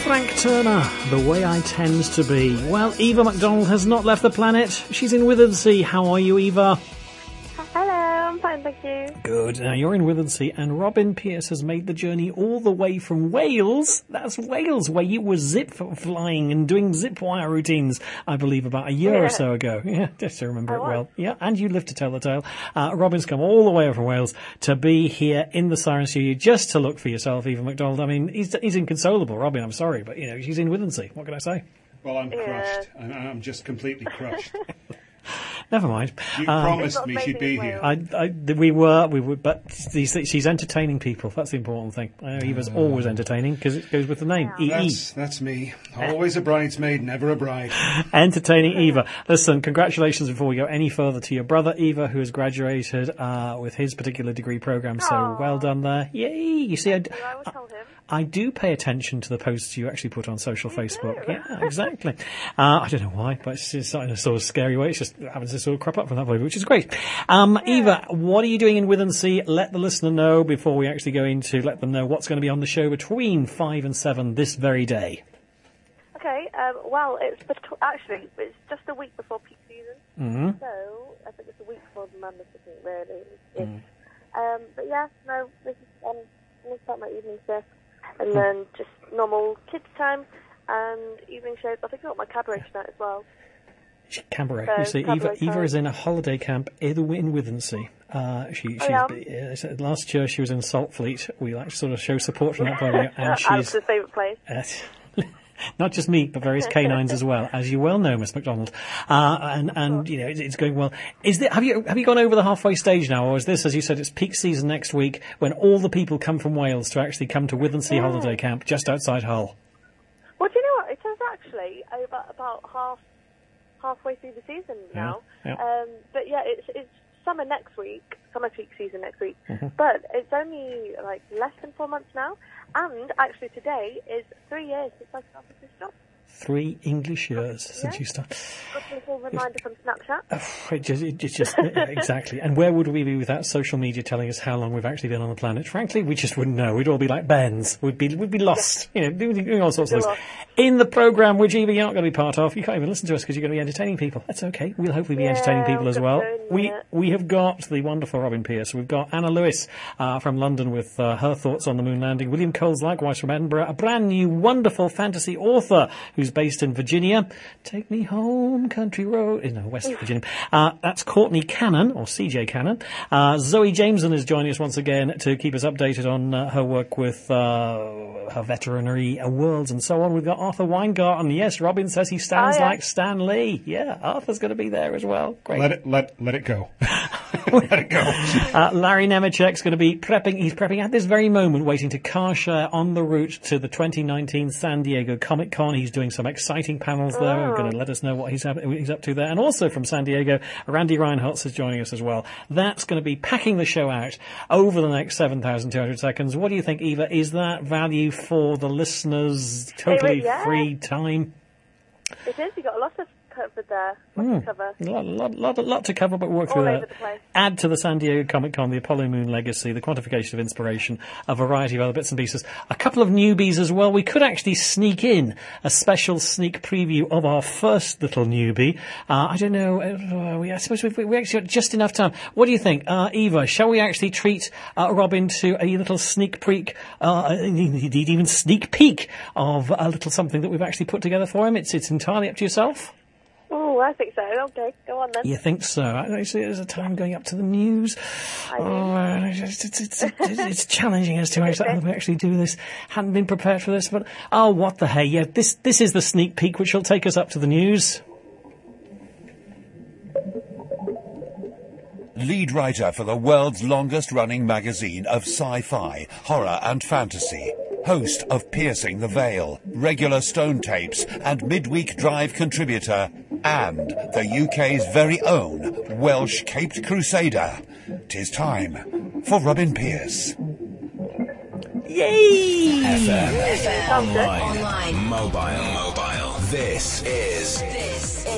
Frank Turner, The Way I Tend to Be. Well, Eva McDonald has not left the planet. She's in Withersea. How are you, Eva? Hello, I'm fine, thank you. Good. Now, you're in Withersea, and Robin Pierce has made the journey all the way from Wales. That's Wales, where you were zip flying and doing zip wire routines, I believe, about a year or so ago. Yeah, just to remember it well. Yeah, and you live to tell the tale. Robin's come all the way from Wales to be here in the Siren Studio just to look for yourself, Eva McDonald. I mean, he's inconsolable, Robin, I'm sorry, but, she's in Withersea. What can I say? Well, I'm crushed. I'm just completely crushed. Never mind. You promised me she'd be here. We were, but she's entertaining people. That's the important thing. Eva's always entertaining because it goes with the name. EE. That's me. Always a bridesmaid, never a bride. Entertaining Eva. Listen, congratulations before we go any further to your brother Eva, who has graduated with his particular degree program. So well done there. Yay! You see, I do pay attention to the posts you actually put on social Facebook. Yeah, exactly. I don't know why, but it's just in a sort of scary way. It's just happens to sort of crop up from that point, which is great. Eva, what are you doing in Withersea? Let the listener know before we actually go into let them know what's going to be on the show between 5 and 7 this very day. Okay, well, it's just a week before peak season. Mm-hmm. So I think it's a week before the Madness, I think, really. But yeah, no, this is, I'm going to start my evening shift and then just normal kids time and evening shows. I think I've got my cabaret tonight as well. Cabaret. You see, Eva is in a holiday camp in Withersea. Last year she was in Saltfleet. We like to sort of show support from that point of view. And Alex's favourite place. Not just me, but various canines as well, as you well know, Miss McDonald. It's going well. Have you gone over the halfway stage now, or is this, as you said, it's peak season next week when all the people come from Wales to actually come to Withersea holiday camp just outside Hull? Well, do you know what? It is actually about halfway through the season now. Yeah. But yeah, it's summer peak season next week. Mm-hmm. But it's only like less than 4 months now. And actually today is 3 years since I started this job. 3 English years since you started. Got a little reminder from Snapchat. It's just exactly. And where would we be without social media telling us how long we've actually been on the planet? Frankly, we just wouldn't know. We'd all be like Bens. We'd be lost. Doing all sorts of things. In the programme, which Eva, you're not going to be part of. You can't even listen to us because you're going to be entertaining people. That's okay. We'll hopefully be entertaining people as well. We have got the wonderful Robin Pierce. We've got Anna Lewis from London with her thoughts on the moon landing. William Coles, likewise from Edinburgh. A brand new, wonderful fantasy author who's based in Virginia. Take me home, country road. West Virginia. That's Courtney Cannon, or CJ Cannon. Zoe Jameson is joining us once again to keep us updated on her work with her veterinary worlds and so on. We've got Arthur Weingarten. Yes, Robin says he stands like Stan Lee. Yeah, Arthur's going to be there as well. Great. Let it go. Let it go. Larry Nemechek's going to be prepping. He's prepping at this very moment, waiting to car share on the route to the 2019 San Diego Comic Con. He's doing some exciting panels there. We're going to let us know what he's up to there. And also from San Diego, Randy Reinholtz is joining us as well. That's going to be packing the show out over the next 7,200 seconds. What do you think, Eva? Is that value for the listeners? Totally free time? It is. You've got a lot of covered there. To cover. Lot to cover, but work through that. Add to the San Diego Comic Con, the Apollo Moon Legacy, the Quantification of Inspiration, a variety of other bits and pieces. A couple of newbies as well. We could actually sneak in a special sneak preview of our first little newbie. I don't know. I suppose we actually got just enough time. What do you think, Eva? Shall we actually treat Robin to a little sneak peek, indeed even sneak peek of a little something that we've actually put together for him? It's entirely up to yourself. Oh, I think so. Okay, go on then. You think so? I see there's a time going up to the news. It's challenging as to how we actually do this. Hadn't been prepared for this, but what the hey? Yeah, this is the sneak peek which will take us up to the news. Lead writer for the world's longest-running magazine of sci-fi, horror and fantasy. Host of Piercing the Veil, regular Stone Tapes and midweek Drive contributor, and the UK's very own Welsh Caped Crusader. 'Tis time for Robin Pierce. Yay! FM. Online. Mobile. This is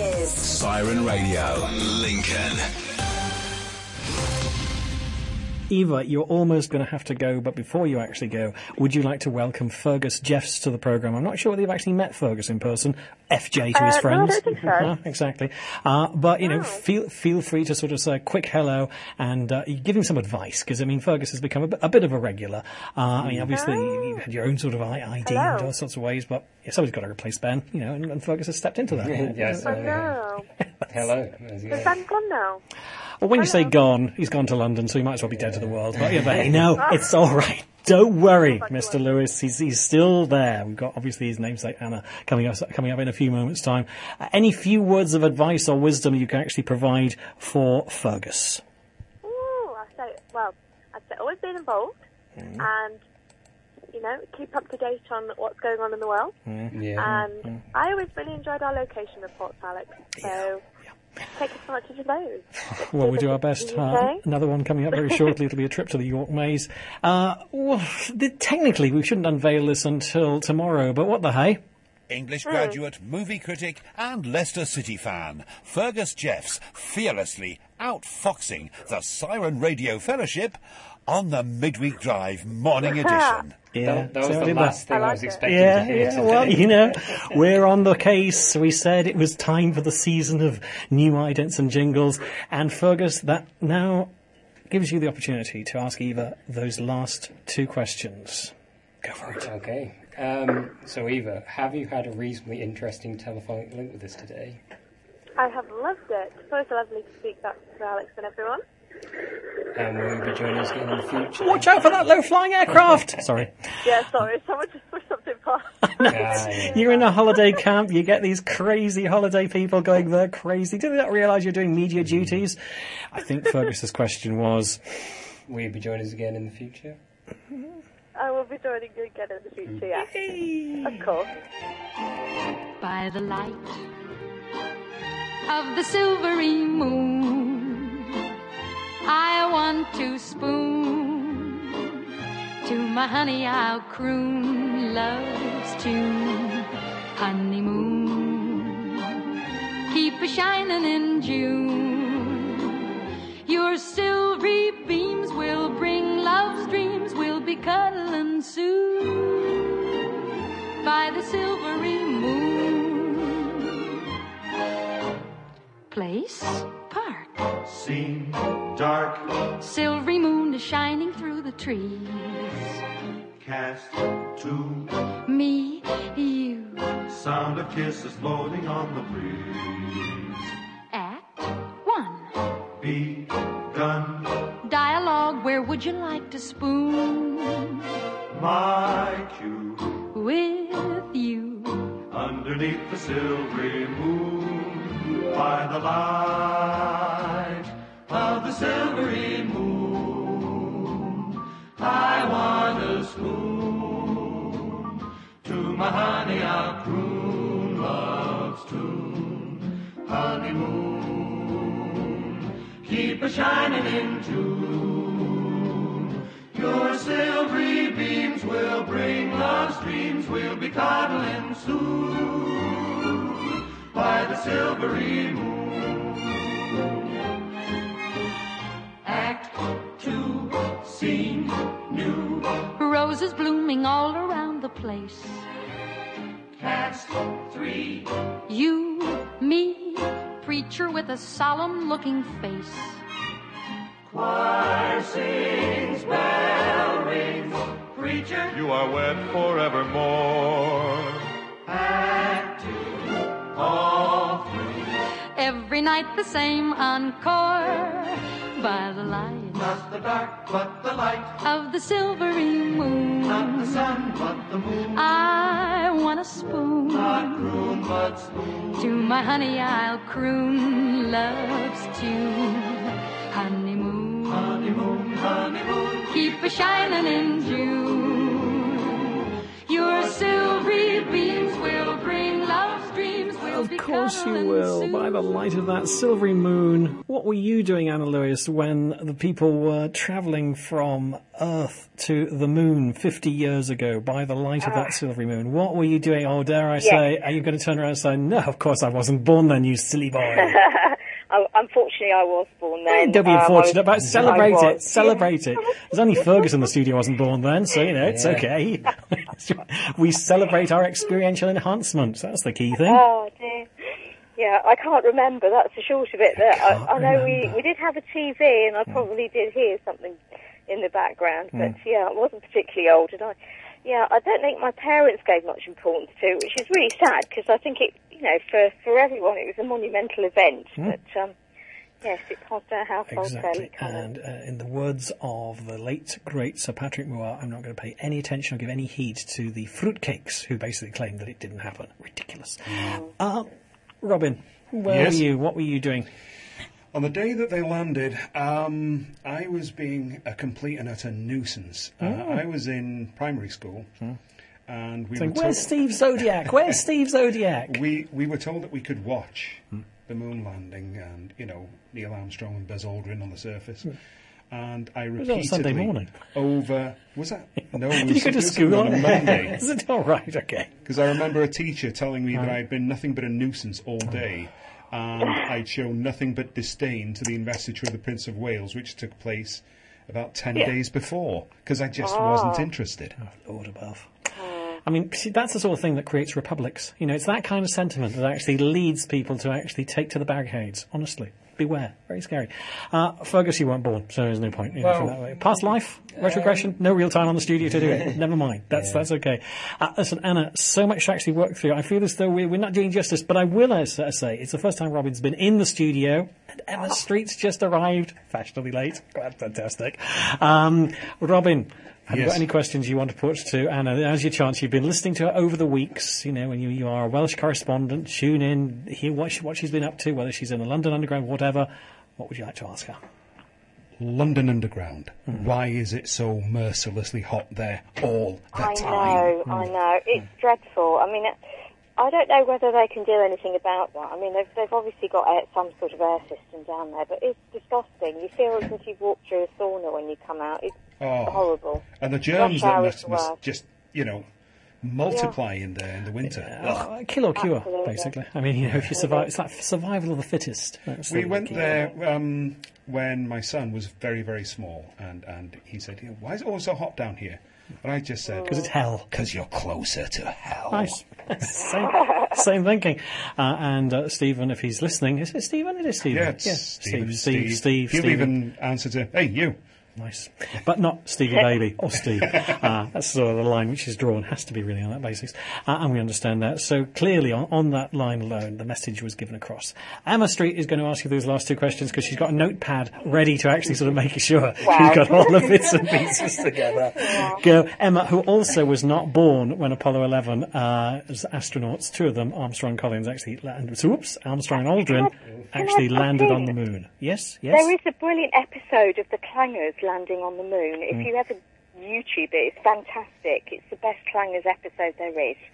Siren Radio. Lincoln. Eva, you're almost going to have to go, but before you actually go, would you like to welcome Fergus Jeffs to the programme? I'm not sure whether you've actually met Fergus in person. FJ to his friends. No, I don't think so. Exactly. But, feel free to sort of say a quick hello and give him some advice, because, I mean, Fergus has become a bit of a regular. I mean, obviously, you had your own sort of ID in all sorts of ways, but somebody's got to replace Ben, and Fergus has stepped into that. Yes. I know. Hello. Is Ben gone now? Well, when you say gone, he's gone to London, so he might as well be dead to the world. But no, it's all right. Don't worry, Mr. Lewis. He's still there. We've got obviously his namesake Anna coming up in a few moments' time. Any few words of advice or wisdom you can actually provide for Fergus? I'd say always being involved and keep up to date on what's going on in the world. And I always really enjoyed our location reports, Alex. So. Take advantage of those. Well, we do our best. Another one coming up very shortly. It'll be a trip to the York Maze. Technically, we shouldn't unveil this until tomorrow, but what the hey? English graduate, movie critic and Leicester City fan, Fergus Jeffs fearlessly outfoxing the Siren Radio Fellowship on the Midweek Drive Morning Edition. Yeah, that was the last thing I was expecting to hear today. Well, we're on the case. We said it was time for the season of new idents and jingles. And Fergus, that now gives you the opportunity to ask Eva those last two questions. Go for it. Okay. So, Eva, have you had a reasonably interesting telephonic link with us today? I have loved it. It's always lovely to speak back to Alex and everyone. And will you be joining us again in the future? Watch out for that low-flying aircraft! Sorry. Yeah, sorry. Someone just pushed something past. You're in a holiday camp. You get these crazy holiday people going there crazy. Do they not realise you're doing media duties? I think Fergus's question was... Will you be joining us again in the future? I will be joining you again in the future, yeah. Of course. By the light of the silvery moon, I want to spoon to my honey, I'll croon love's tune. Honeymoon, keep a shining in June. Your silvery beams will bring love's dreams. We'll be cuddling soon by the silvery moon. Place, park. Scene, dark. Silvery moon is shining through the trees. Cast, two. Me, you. Sound of kisses floating on the breeze. Act one. Begun. Dialogue, where would you like to spoon? My cue. With you. Underneath the silvery moon, by the light of the silvery moon, I want to spoon to my honey, I'll croon love's tune. Honeymoon, keep a shining in June. Your silvery beams will bring love's dreams. We'll be cuddling soon by the silvery moon. Act two, scene new. Roses blooming all around the place. Cast three. You, me, preacher with a solemn looking face. Choir sings, bell rings, preacher, you are wed forevermore. Act two, all through. Every night the same encore by the light. Not the dark, but the light of the silvery moon. Not the sun, but the moon. I want a spoon. Not croon, but spoon. To my honey I'll croon love's tune. Honeymoon, honeymoon, honeymoon, keep a shining in June. Your silvery beams will bring love's dreams. Of course you will, by the light of that silvery moon. What were you doing, Anna Lewis, when the people were travelling from Earth to the moon 50 years ago by the light of that silvery moon? What were you doing? Oh, dare I say, are you going to turn around and say, no, of course I wasn't born then, you silly boy? Unfortunately, I was born then. Don't be unfortunate, but celebrate it. Celebrate it. There's only Fergus in the studio wasn't born then, so, it's okay. We celebrate our experiential enhancements. That's the key thing. Oh, dear. Yeah, I can't remember. That's the short of it. I know we did have a TV, and I probably did hear something in the background, but, I wasn't particularly old, and I don't think my parents gave much importance to it, which is really sad, because I think it, for everyone, it was a monumental event. But, yes, it passed our household fairly common. And in the words of the late, great Sir Patrick Moore, I'm not going to pay any attention or give any heed to the fruitcakes who basically claimed that it didn't happen. Ridiculous. Robin, where were you? What were you doing? On the day that they landed, I was being a complete and utter nuisance. I was in primary school, and we were told... Where's Steve Zodiac? Where's Steve Zodiac? We were told that we could watch the moon landing and, Neil Armstrong and Buzz Aldrin on the surface. And I repeatedly... Was that on Sunday morning? Was that? No, Did you go to school on a Monday? Is it all right? Okay. Because I remember a teacher telling me that I'd been nothing but a nuisance all day. And I'd shown nothing but disdain to the investiture of the Prince of Wales, which took place about 10 days before, because I just wasn't interested. Oh, Lord above. I mean, see, that's the sort of thing that creates republics. It's that kind of sentiment that actually leads people to actually take to the barricades, honestly. Beware. Very scary. Fergus, you weren't born, so there's no point. From that way. Past life? Retrogression? No real time on the studio to do it. Never mind. That's okay. Listen, Anna, so much to actually work through. I feel as though we're not doing justice, but I will say it's the first time Robin's been in the studio, and Emma Street's just arrived. Fashionably late. That's fantastic. Robin, have you got any questions you want to put to Anna? Now's your chance. You've been listening to her over the weeks. When you are a Welsh correspondent, tune in, hear what she's been up to, whether she's in the London Underground, whatever. What would you like to ask her? London Underground. Why is it so mercilessly hot there all the time? I know. It's dreadful. I mean, I don't know whether they can do anything about that. I mean, they've obviously got some sort of air system down there, but it's disgusting. You feel as if you've walked through a sauna when you come out. It's horrible. And the germs that must just, multiply in there in the winter. Kill or cure, basically. I mean, if you survive, it's like survival of the fittest. We went there when my son was very, very small, and he said, why is it always so hot down here? And I just said... Because it's hell. Because you're closer to hell. Nice. Same thinking. And Stephen, if he's listening... Is it Stephen? It is Stephen. Yeah, it's Steve. He'll even answer to, hey, you. Nice. But not Stevie Baby or Steve. That's sort of the line which is drawn. Has to be really on that basis. And we understand that. So clearly on that line alone, the message was given across. Emma Street is going to ask you those last two questions because she's got a notepad ready to actually sort of make sure she's got all the bits and pieces together. Go. Emma, who also was not born when Apollo 11, as astronauts, two of them, Armstrong Collins, actually landed. So, Armstrong and Aldrin actually landed on the moon. Yes? There is a brilliant episode of the Clangers landing on the moon. If you ever YouTube it, it's fantastic. It's the best Clangers episode there is.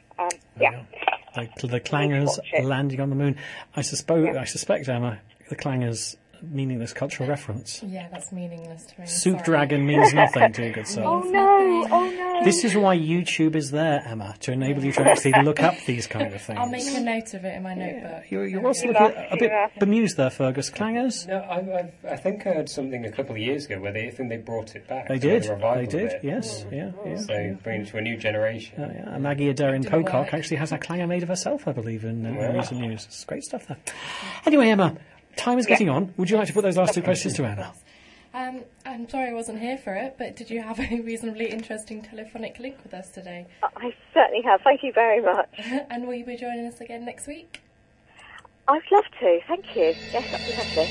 The Clangers landing on the moon. I suspect, Emma, the Clangers meaningless cultural reference. Yeah, that's meaningless to me. Soup Dragon means nothing to you, good soul. Oh no. This is why YouTube is there, Emma, to enable you to actually look up these kind of things. I'll make a note of it in my notebook. You're also looking a bit bemused there, Fergus. Clangers? No, I think I heard something a couple of years ago where they brought it back. They did, yes. So bringing it to a new generation. Maggie Adair Pocock actually has a clanger made of herself, I believe, in recent news. It's great stuff there. Anyway, Emma, time is getting on. Would you like to put those last two questions to Anna? I'm sorry I wasn't here for it, but did you have a reasonably interesting telephonic link with us today? I certainly have. Thank you very much. And will you be joining us again next week? I'd love to. Thank you. Yes, that'd be lovely.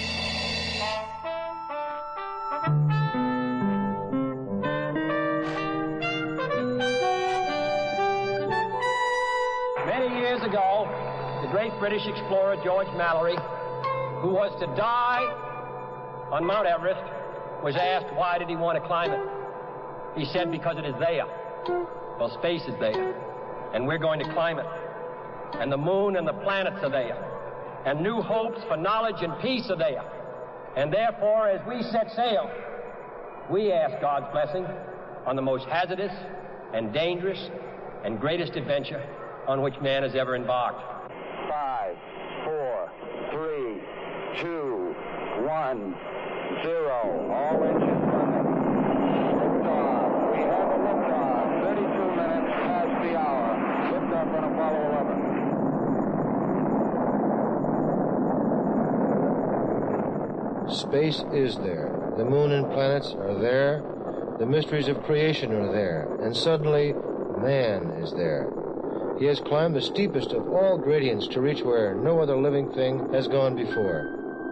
Many years ago, the great British explorer George Mallory, who was to die on Mount Everest, was asked why did he want to climb it. He said, because it is there. Well, space is there, and we're going to climb it. And the moon and the planets are there. And new hopes for knowledge and peace are there. And therefore, as we set sail, we ask God's blessing on the most hazardous and dangerous and greatest adventure on which man has ever embarked. 5, 4, 3, 2, 1, 0. All engines running. Liftoff. We have a liftoff. 32 minutes past the hour. Liftoff on Apollo 11. Space is there. The moon and planets are there. The mysteries of creation are there. And suddenly, man is there. He has climbed the steepest of all gradients to reach where no other living thing has gone before.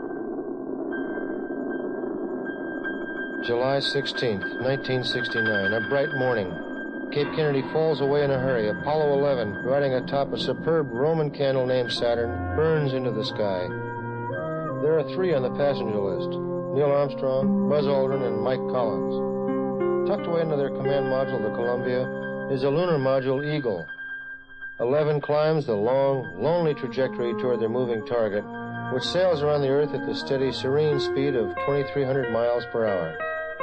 July 16th, 1969, a bright morning. Cape Kennedy falls away in a hurry. Apollo 11, riding atop a superb Roman candle named Saturn, burns into the sky. There are 3 on the passenger list: Neil Armstrong, Buzz Aldrin, and Mike Collins. Tucked away into their command module, the Columbia, is a lunar module, Eagle. 11 climbs the long, lonely trajectory toward their moving target, which sails around the Earth at the steady, serene speed of 2,300 miles per hour.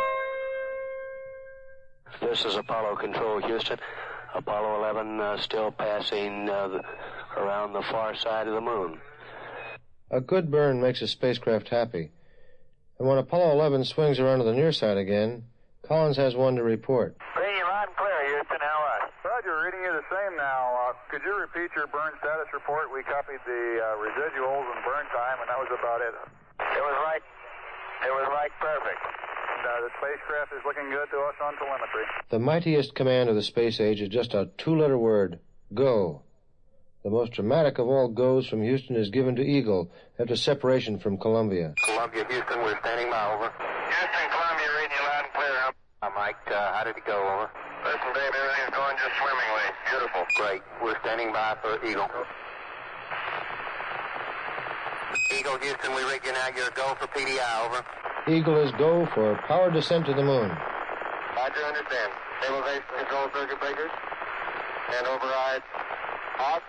This is Apollo Control, Houston. Apollo 11 still passing around the far side of the moon. A good burn makes a spacecraft happy. And when Apollo 11 swings around to the near side again, Collins has one to report. Reading you loud and clear, Houston. How are you? Roger, reading you the same now. Could you repeat your burn status report? We copied the residuals and burn time, and that was about it. It was like perfect. And the spacecraft is looking good to us on telemetry. The mightiest command of the space age is just a 2-letter word: go. The most dramatic of all goes from Houston is given to Eagle after separation from Columbia. Columbia, Houston, we're standing by, over. Houston, Columbia, reading you loud and clear. Mike, how did it go, over? Listen, Dave, everything's going just swimmingly. Beautiful. Great. We're standing by for Eagle. Eagle, Houston, we rig you now. You're go for PDI, over. Eagle is go for power descent to the moon. Roger, understand. Stabilization control circuit breakers. And override off.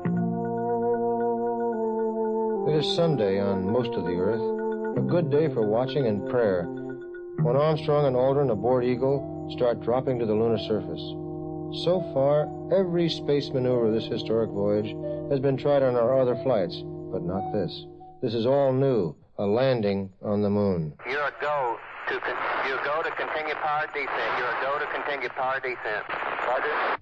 It is Sunday on most of the Earth, a good day for watching and prayer, when Armstrong and Aldrin aboard Eagle start dropping to the lunar surface. So far, every space maneuver of this historic voyage has been tried on our other flights, but not this. This is all new, a landing on the moon. You're a go to continue power descent. You're a go to continue power descent. Roger.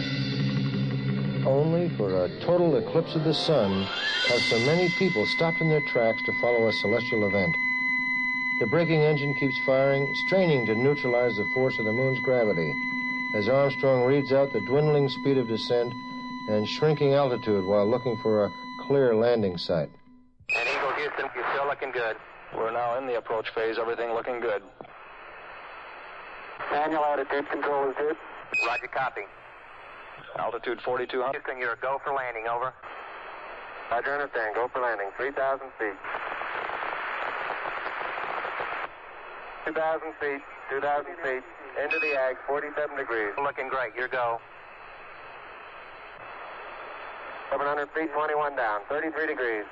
Only for a total eclipse of the sun have so many people stopped in their tracks to follow a celestial event. The braking engine keeps firing, straining to neutralize the force of the moon's gravity, as Armstrong reads out the dwindling speed of descent and shrinking altitude while looking for a clear landing site. And Eagle, Houston, you're still looking good. We're now in the approach phase, everything looking good. Manual attitude control is good. Roger, copy. Altitude 4,200. Houston, you're a go for landing, over. Roger, understand. Go for landing. 3,000 feet. 2,000 feet. 2,000 feet. Into the ag, 47 degrees. Looking great. Your go. 700 feet, 21 down. 33 degrees.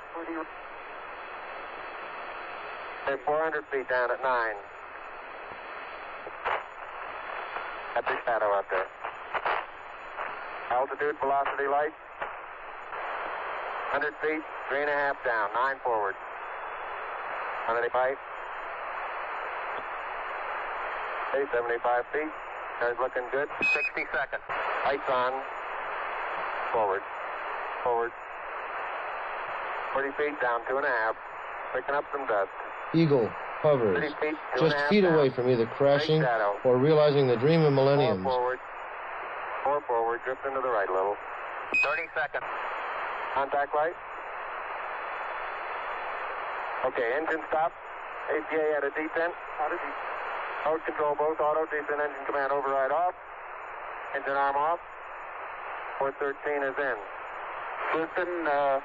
400 feet down at 9. At the shadow out there. Altitude, velocity, light. 100 feet, 3.5 down, 9 forward. 185. 75 feet. Car's looking good. 60 seconds. Lights on. Forward. Forward. 40 feet down, 2.5. Picking up some dust. Eagle hovers, 30 feet, just feet away from either crashing or realizing the dream of millenniums. 4 forward. 4 forward. Drift into the right a little. 30 seconds. Contact light. Okay, engine stop. APA at a descent. Mode control both auto, descent, engine command override off. Engine arm off. 413 is in. Houston,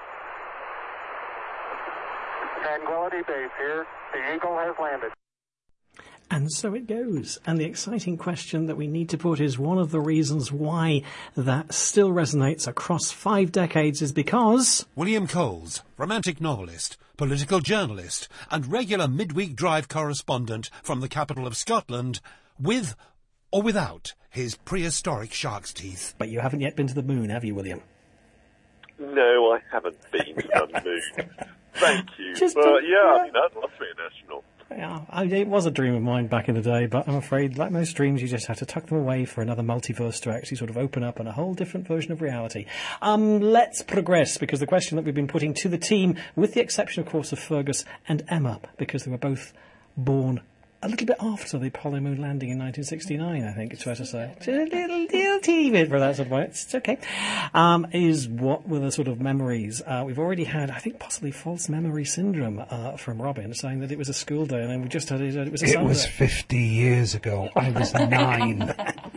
Tranquility Base here. The Eagle has landed. And so it goes. And the exciting question that we need to put is one of the reasons why that still resonates across 5 decades is because... William Coles, romantic novelist, political journalist, and regular midweek drive correspondent from the capital of Scotland, with or without his prehistoric shark's teeth. But you haven't yet been to the moon, have you, William? No, I haven't been to the moon. Thank you. Just But don't- yeah, I mean, I'd love to be an astronaut. Yeah, it was a dream of mine back in the day, but I'm afraid, like most dreams, you just have to tuck them away for another multiverse to actually sort of open up and a whole different version of reality. Let's progress, because the question that we've been putting to the team, with the exception, of course, of Fergus and Emma, because they were both born a little bit after the Apollo moon landing in 1969, I think it's fair to say. Just a little teeny bit for that sort of way. It's okay. Is what were the sort of memories? We've already had, I think, possibly false memory syndrome from Robin, saying that it was a school day, and then we just had it was a Sunday. It was 50 years ago. I was 9.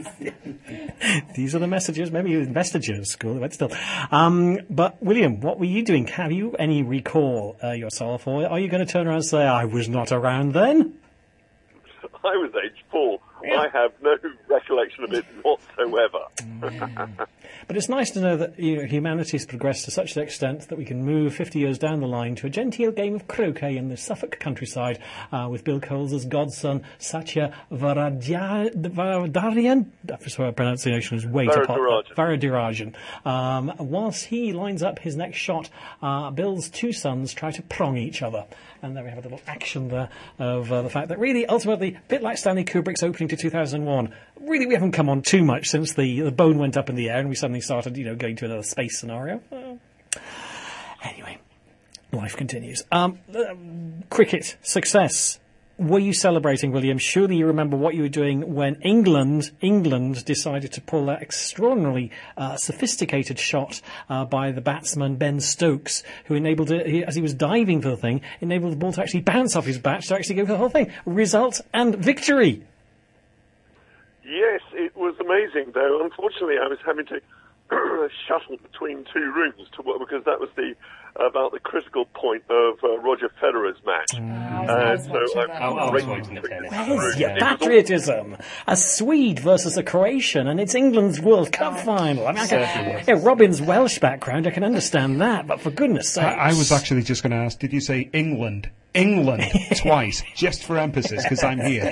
These are the messages. Maybe you invested your school, but still. But William, what were you doing? Have you any recall yourself, or are you going to turn around and say, I was not around then? I was age 4. Yeah. I have no recollection of it whatsoever. But it's nice to know that humanity has progressed to such an extent that we can move 50 years down the line to a genteel game of croquet in the Suffolk countryside with Bill Coles as godson Satya Varadarajan. I swear pronunciation is way too hot. Varadarajan. Whilst he lines up his next shot, Bill's two sons try to prong each other. And then we have a little action there of the fact that really, ultimately, a bit like Stanley Kubrick's opening to 2001, really we haven't come on too much since the bone went up in the air and we suddenly started, going to another space scenario. Anyway, life continues. Cricket, success. Were you celebrating, William? Surely you remember what you were doing when England decided to pull that extraordinarily sophisticated shot by the batsman Ben Stokes, who enabled it, as he was diving for the thing, enabled the ball to actually bounce off his bat to actually go for the whole thing. Result and victory. Yes, it was amazing, though. Unfortunately, I was having to shuttle between two rooms because that was about the critical point of Roger Federer's match. I was watching the tennis. Where's your patriotism? A Swede versus a Croatian, and it's England's World Cup final. I mean, Robin's Welsh background, I can understand that, but for goodness sake. I was actually just going to ask, did you say England? England twice, just for emphasis, because I'm here.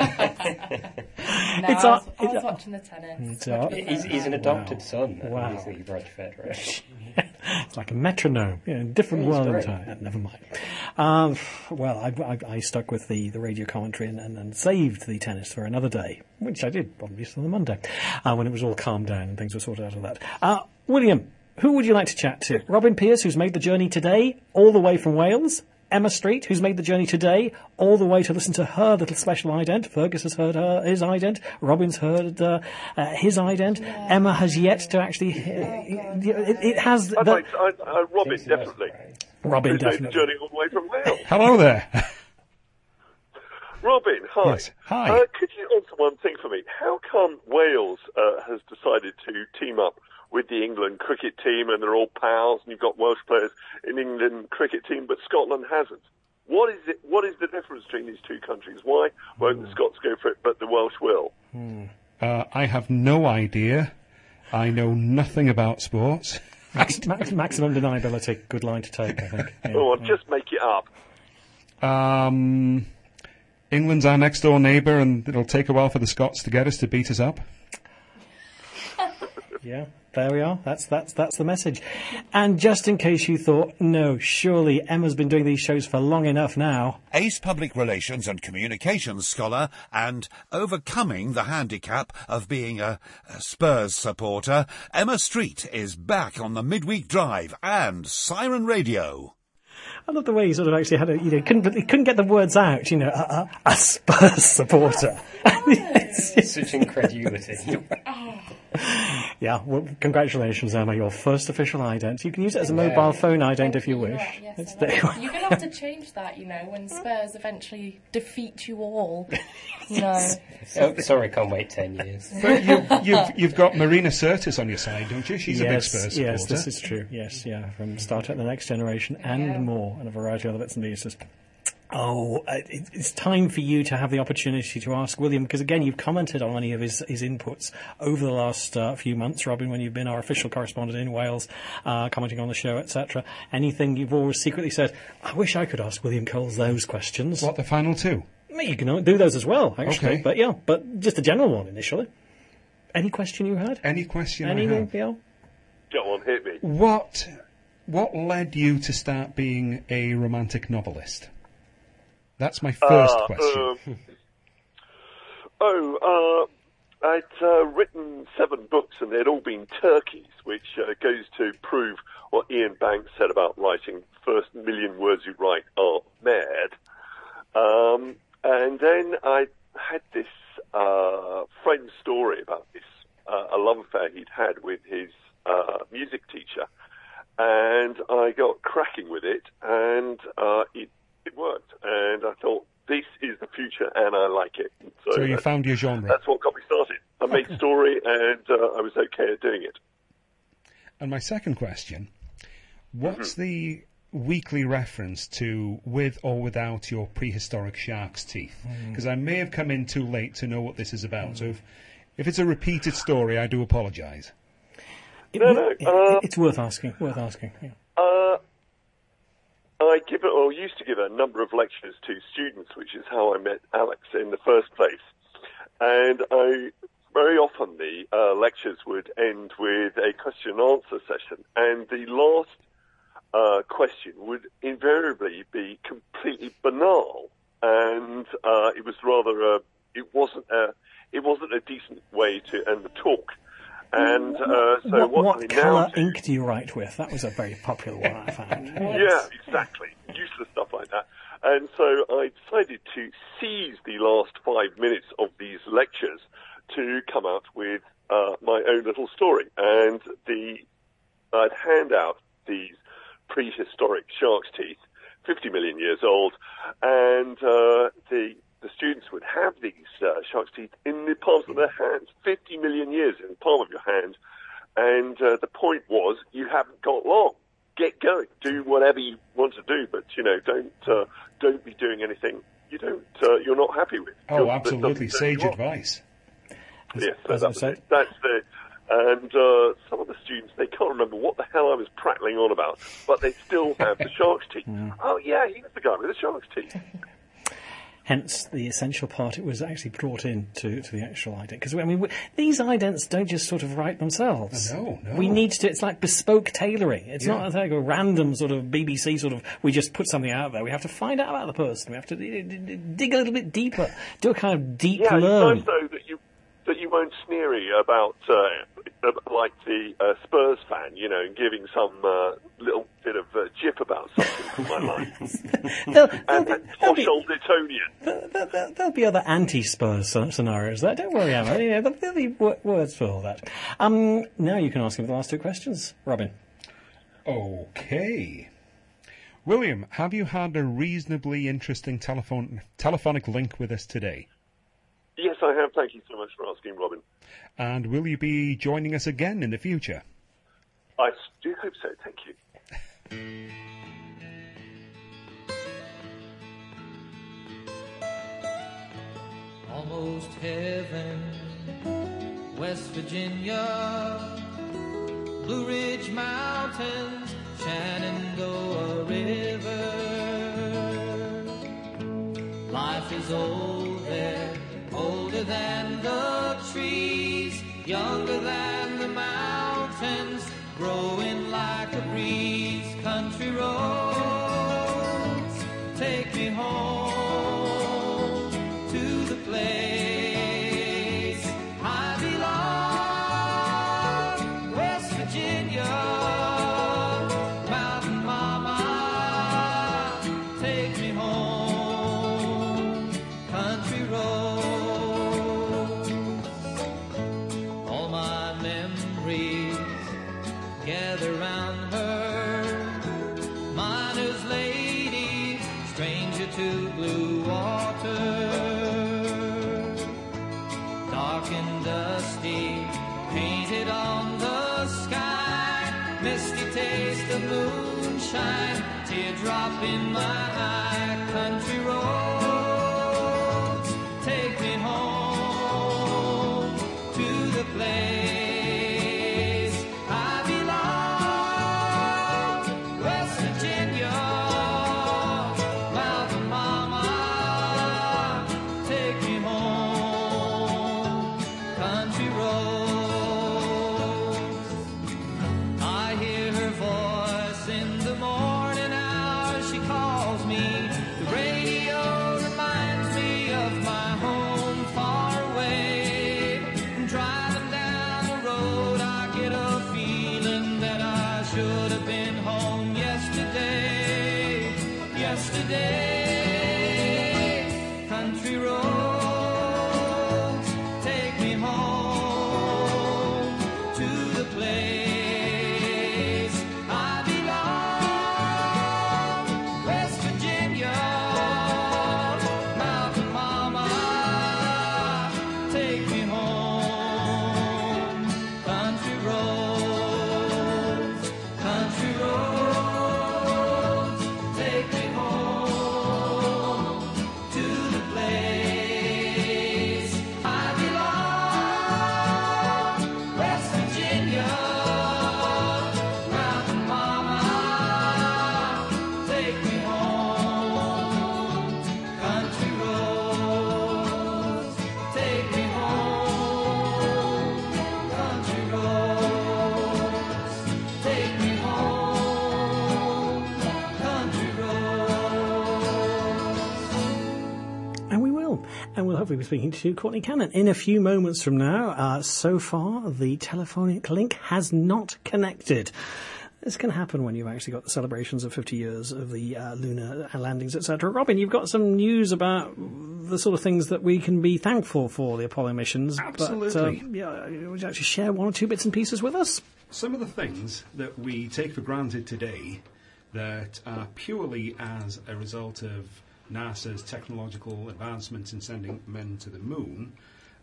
I was watching the tennis. He's an adopted son. Wow. He's Roger Federer. It's like a metronome. Different world entirely. Never mind. Well, I stuck with the radio commentary and saved the tennis for another day, which I did, obviously, on the Monday, when it was all calmed down and things were sorted out of that. William, who would you like to chat to? Robin Pierce, who's made the journey today, all the way from Wales. Emma Street, who's made the journey today, all the way to listen to her little special ident. Fergus has heard his ident. Robin's heard his ident. Yeah. Emma has yet to actually... It has... Robin, definitely. Robin, who's definitely. made the journey all the way from Wales. Hello there. Robin, hi. Yes, hi. Could you answer one thing for me? How come Wales has decided to team up with the England cricket team, and they're all pals, and you've got Welsh players in England cricket team, but Scotland hasn't? What is it? What is the difference between these two countries? Why won't the Scots go for it, but the Welsh will? I have no idea. I know nothing about sports. Maximum deniability. Good line to take, I think. Yeah. Oh, just make it up. England's our next door neighbour, and it'll take a while for the Scots to get us to beat us up. Yeah, there we are. That's the message. And just in case you thought, no, surely Emma's been doing these shows for long enough now. Ace Public Relations and Communications scholar and overcoming the handicap of being a Spurs supporter, Emma Street is back on the Midweek Drive and Siren Radio. I love the way he sort of actually had he couldn't get the words out, a Spurs supporter. Such incredulity. Yeah, well, congratulations, Emma, your first official ident. You can use it as a mobile phone ident if you wish. Yes, you're going to have to change that, when Spurs eventually defeat you all. Sorry, can't wait 10 years. But you've got Marina Sirtis on your side, don't you? She's a big Spurs supporter. Yes, this is true. Yes, yeah, from Star Trek The Next Generation and more, and a variety of other bits and pieces. Oh, it's time for you to have the opportunity to ask William, because again, you've commented on many of his inputs over the last few months, Robin, when you've been our official correspondent in Wales, commenting on the show, etc. Anything you've always secretly said, I wish I could ask William Coles those questions. What, the final two? You can do those as well, actually. Okay. But just a general one initially. Any question you had? Any question Anything, I have? Go on, hit me. What led you to start being a romantic novelist? That's my first question. I'd written 7 books, and they'd all been turkeys, which goes to prove what Ian Banks said about writing. First million words you write are mad. And then I had this friend's story about this a love affair he'd had with his music teacher, and I got cracking with it, and it worked, and I thought, this is the future, and I like it. So you found your genre. That's what got me started. I made story, and I was okay at doing it. And my second question, what's the weekly reference to with or without your prehistoric shark's teeth? Because I may have come in too late to know what this is about. So if it's a repeated story, I do apologise. It's worth asking. Yeah. I used to give a number of lectures to students, which is how I met Alex in the first place. And very often the lectures would end with a question and answer session, and the last question would invariably be completely banal, and it was rather it wasn't a decent way to end the talk. And what colour ink do you write with? That was a very popular one I found. Yeah, exactly. Useless stuff like that. And so I decided to seize the last 5 minutes of these lectures to come out with my own little story. And I'd hand out these prehistoric shark's teeth, 50 million years old, and the students would have these shark's teeth in the palms of their hands, 50 million years in the palm of your hand. And the point was, you haven't got long. Get going. Do whatever you want to do, but don't be doing anything you're not happy with. Oh, absolutely, sage advice. Yes, that's it. And some of the students, they can't remember what the hell I was prattling on about, but they still have the shark's teeth. Oh yeah, he's the guy with the shark's teeth. Hence the essential part, it was actually brought in to the actual ident. Because, I mean, these idents don't just sort of write themselves. No. We need to, it's like bespoke tailoring. It's not like a random sort of BBC sort of, we just put something out there. We have to find out about the person. We have to dig a little bit deeper, do a kind of deep learn. It's nice, though, that you weren't sneery about, like the Spurs fan, giving some little bit of jip about something from my life. and posh old Etonian. There'll be other anti-Spurs scenarios there. Don't worry, Emma. There'll be words for all that. Now you can ask him the last 2 questions, Robin. Okay. William, have you had a reasonably interesting telephonic link with us today? Yes, I have. Thank you so much for asking, Robin. And will you be joining us again in the future? I do hope so. Thank you. Almost heaven, West Virginia, Blue Ridge Mountains, Shenandoah River. Life is old there, older than the trees, younger than the mountains, growing like a breeze. Country roads take me home to the place I belong, West Virginia. Mountain mama, take me home. Country roads, all my memories gather round her. Miner's lady, stranger to blue water. Dark and dusty, painted on the sky. Misty taste of moonshine, teardrop in my eye. Country roads take me home to the place I belong, West Virginia. Mountain mama, take me home. Country roads, I hopefully be speaking to Courtney Cannon in a few moments from now. So far, the telephonic link has not connected. This can happen when you've actually got the celebrations of 50 years of the lunar landings, etc. Robin, you've got some news about the sort of things that we can be thankful for the Apollo missions. Absolutely. But, would you actually share one or two bits and pieces with us? Some of the things that we take for granted today that are purely as a result of NASA's technological advancements in sending men to the moon.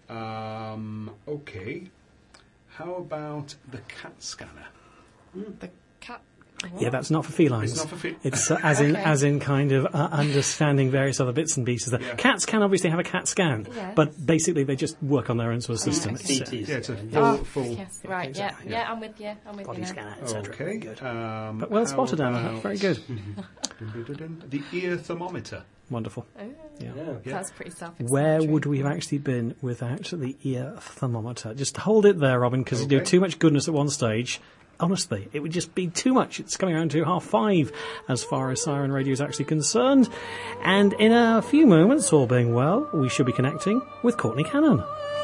Okay. How about the CAT scanner? The cat. What? Yeah, that's not for felines. It's not for felines. It's as in kind of understanding various other bits and pieces. Yeah. Cats can obviously have a CAT scan, Yes. but basically they just work on their own sort of system. It's a full Yes, right, Exactly, yeah, I'm with you. body now. scanner, etc. Okay. Very good. But well spotted, Anna. Very good. The ear thermometer. Wonderful. Yeah. That's pretty self-explanatory. Where would we have actually been without the ear thermometer? Just hold it there, Robin, because you do too much goodness at one stage. Honestly, it would just be too much. It's coming around to 5:30 as far as Siren Radio is actually concerned. And in a few moments, all being well, we should be connecting with Courtney Cannon.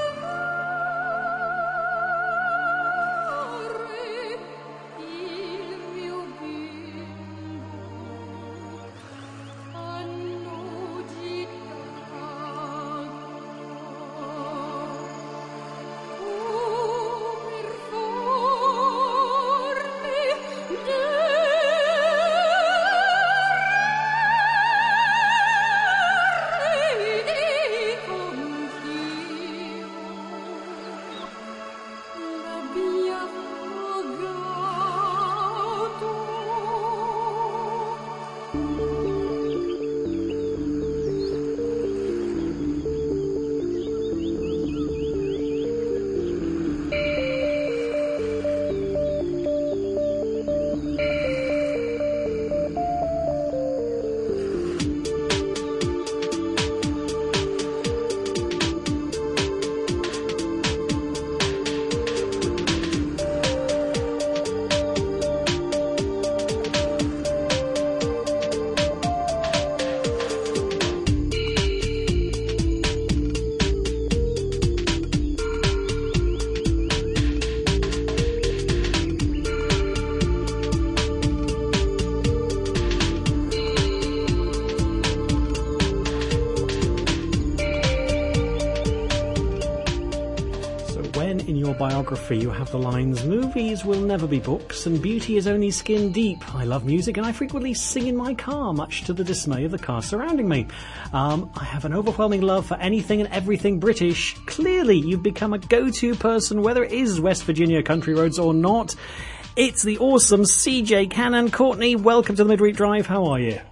Biography, you have the lines, movies will never be books and beauty is only skin deep. I love music and I frequently sing in my car, much to the dismay of the car surrounding me. I have an overwhelming love for anything and everything British. Clearly, you've become a go-to person, whether it is West Virginia country roads or not. It's the awesome CJ Cannon. Courtney, welcome to the Midweek Drive. How are you?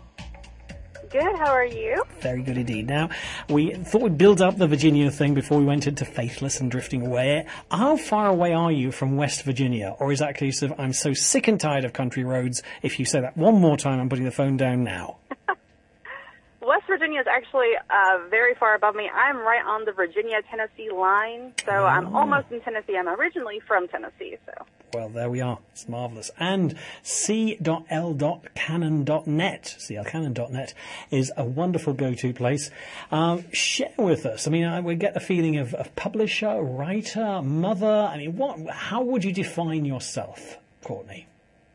Good, how are you? Very good indeed. Now, we thought we'd build up the Virginia thing before we went into Faithless and Drifting Away. How far away are you from West Virginia? Or is that a case of, I'm so sick and tired of country roads, if you say that one more time, I'm putting the phone down now? West Virginia is actually very far above me. I'm right on the Virginia-Tennessee line, so I'm almost in Tennessee. I'm originally from Tennessee, so... Well, there we are. It's marvellous. And c.l.cannon.net, clcannon.net, is a wonderful go-to place. Share with us. I mean, we get the feeling of publisher, writer, mother. I mean, how would you define yourself, Courtney?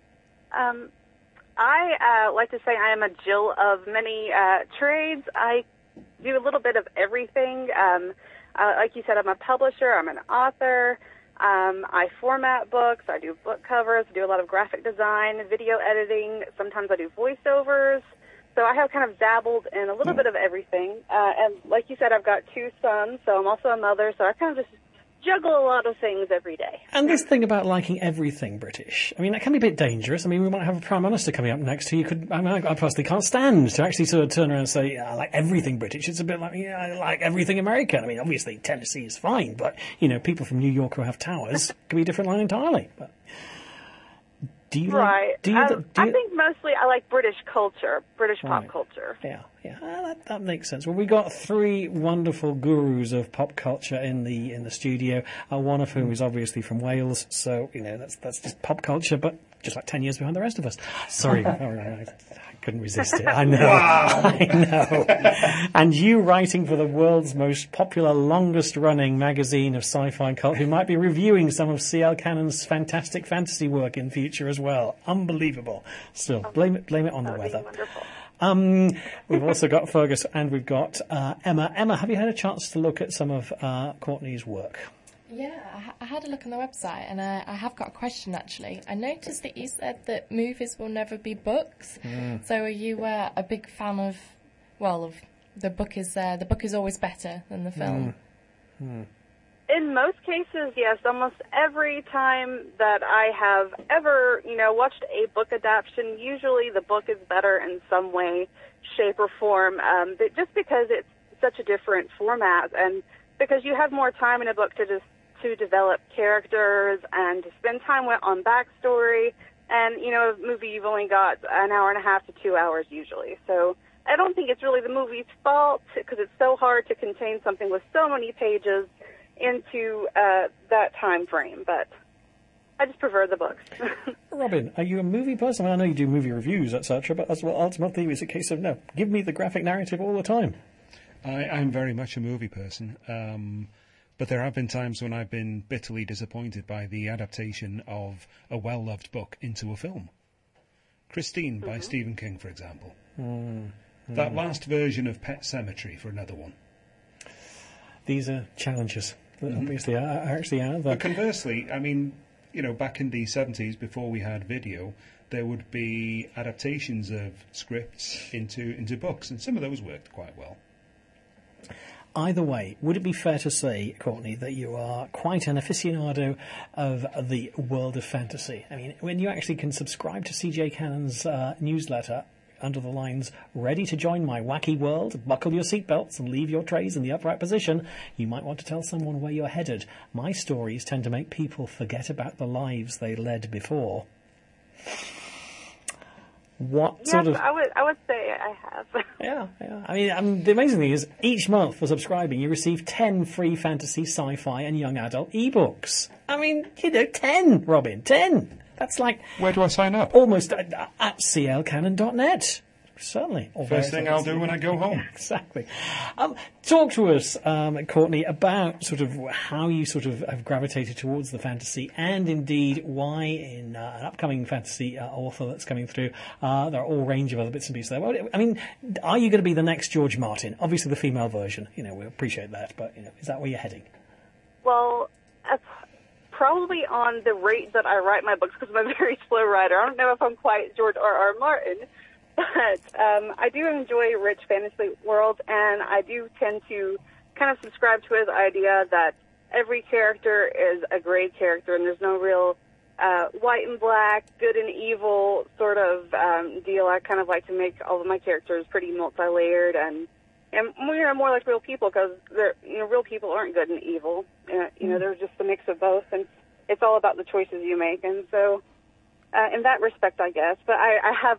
I like to say I am a Jill of many trades. I do a little bit of everything. Like you said, I'm a publisher. I'm an author. I format books, I do book covers, I do a lot of graphic design, video editing, sometimes I do voiceovers. So I have kind of dabbled in a little bit of everything. And like you said, I've got 2 sons, so I'm also a mother, so I kind of just juggle a lot of things every day. And this thing about liking everything British, I mean, that can be a bit dangerous. I mean, we might have a Prime Minister coming up next who I personally can't stand to actually sort of turn around and say, I like everything British. It's a bit like, I like everything American. I mean, obviously Tennessee is fine, but, people from New York who have towers can be a different line entirely. But do you right. I think mostly I like British culture, British pop culture. Yeah. That makes sense. Well, we got three wonderful gurus of pop culture in the studio. One of whom is obviously from Wales, so that's just pop culture, but just like 10 years behind the rest of us. Sorry, I couldn't resist it. I know, I know. And you writing for the world's most popular, longest-running magazine of sci-fi and cult, who might be reviewing some of C.L. Cannon's fantastic fantasy work in future as well. Unbelievable. Still, blame it on the weather. We've also got Fergus and we've got Emma. Emma, have you had a chance to look at some of Courtney's work? Yeah, I had a look on the website and I have got a question actually. I noticed that you said that movies will never be books. So are you a big fan of the book is always better than the film? In most cases, yes. Almost every time that I have ever, watched a book adaptation, usually the book is better in some way, shape, or form, but just because it's such a different format and because you have more time in a book to develop characters and to spend time on backstory. And, a movie you've only got an hour and a half to 2 hours usually. So I don't think it's really the movie's fault because it's so hard to contain something with so many pages into that time frame, but I just prefer the books. Robin, are you a movie person? I know you do movie reviews, etc., but as well, ultimately it's a case of, no, give me the graphic narrative all the time. I'm very much a movie person, but there have been times when I've been bitterly disappointed by the adaptation of a well-loved book into a film. Christine by Stephen King, for example. That last version of Pet Sematary, for another one. These are challenges that obviously are actually out there. But conversely, I mean, back in the 70s, before we had video, there would be adaptations of scripts into books, and some of those worked quite well. Either way, would it be fair to say, Courtney, that you are quite an aficionado of the world of fantasy? I mean, when you actually can subscribe to CJ Cannon's newsletter under the lines, ready to join my wacky world, buckle your seatbelts and leave your trays in the upright position, you might want to tell someone where you're headed. My stories tend to make people forget about the lives they led before. I would say I have. Yeah. I mean, the amazing thing is, each month for subscribing, you receive 10 free fantasy, sci-fi, and young adult ebooks. I mean, 10, Robin, 10. That's like... Where do I sign up? Almost at clcannon.net. Certainly. First thing I'll do when I go home. Exactly. Talk to us, Courtney, about sort of how you sort of have gravitated towards the fantasy and indeed why in an upcoming fantasy author that's coming through, there are all range of other bits and pieces there. Well, I mean, are you going to be the next George Martin? Obviously the female version. We appreciate that, but, is that where you're heading? Well, probably on the rate that I write my books because I'm a very slow writer. I don't know if I'm quite George R.R. Martin, but I do enjoy a rich fantasy world, and I do tend to kind of subscribe to his idea that every character is a gray character, and there's no real white and black, good and evil sort of deal. I kind of like to make all of my characters pretty multi-layered and more like real people, because real people aren't good and evil. They're just a mix of both, and it's all about the choices you make. And so, in that respect, I guess. But I have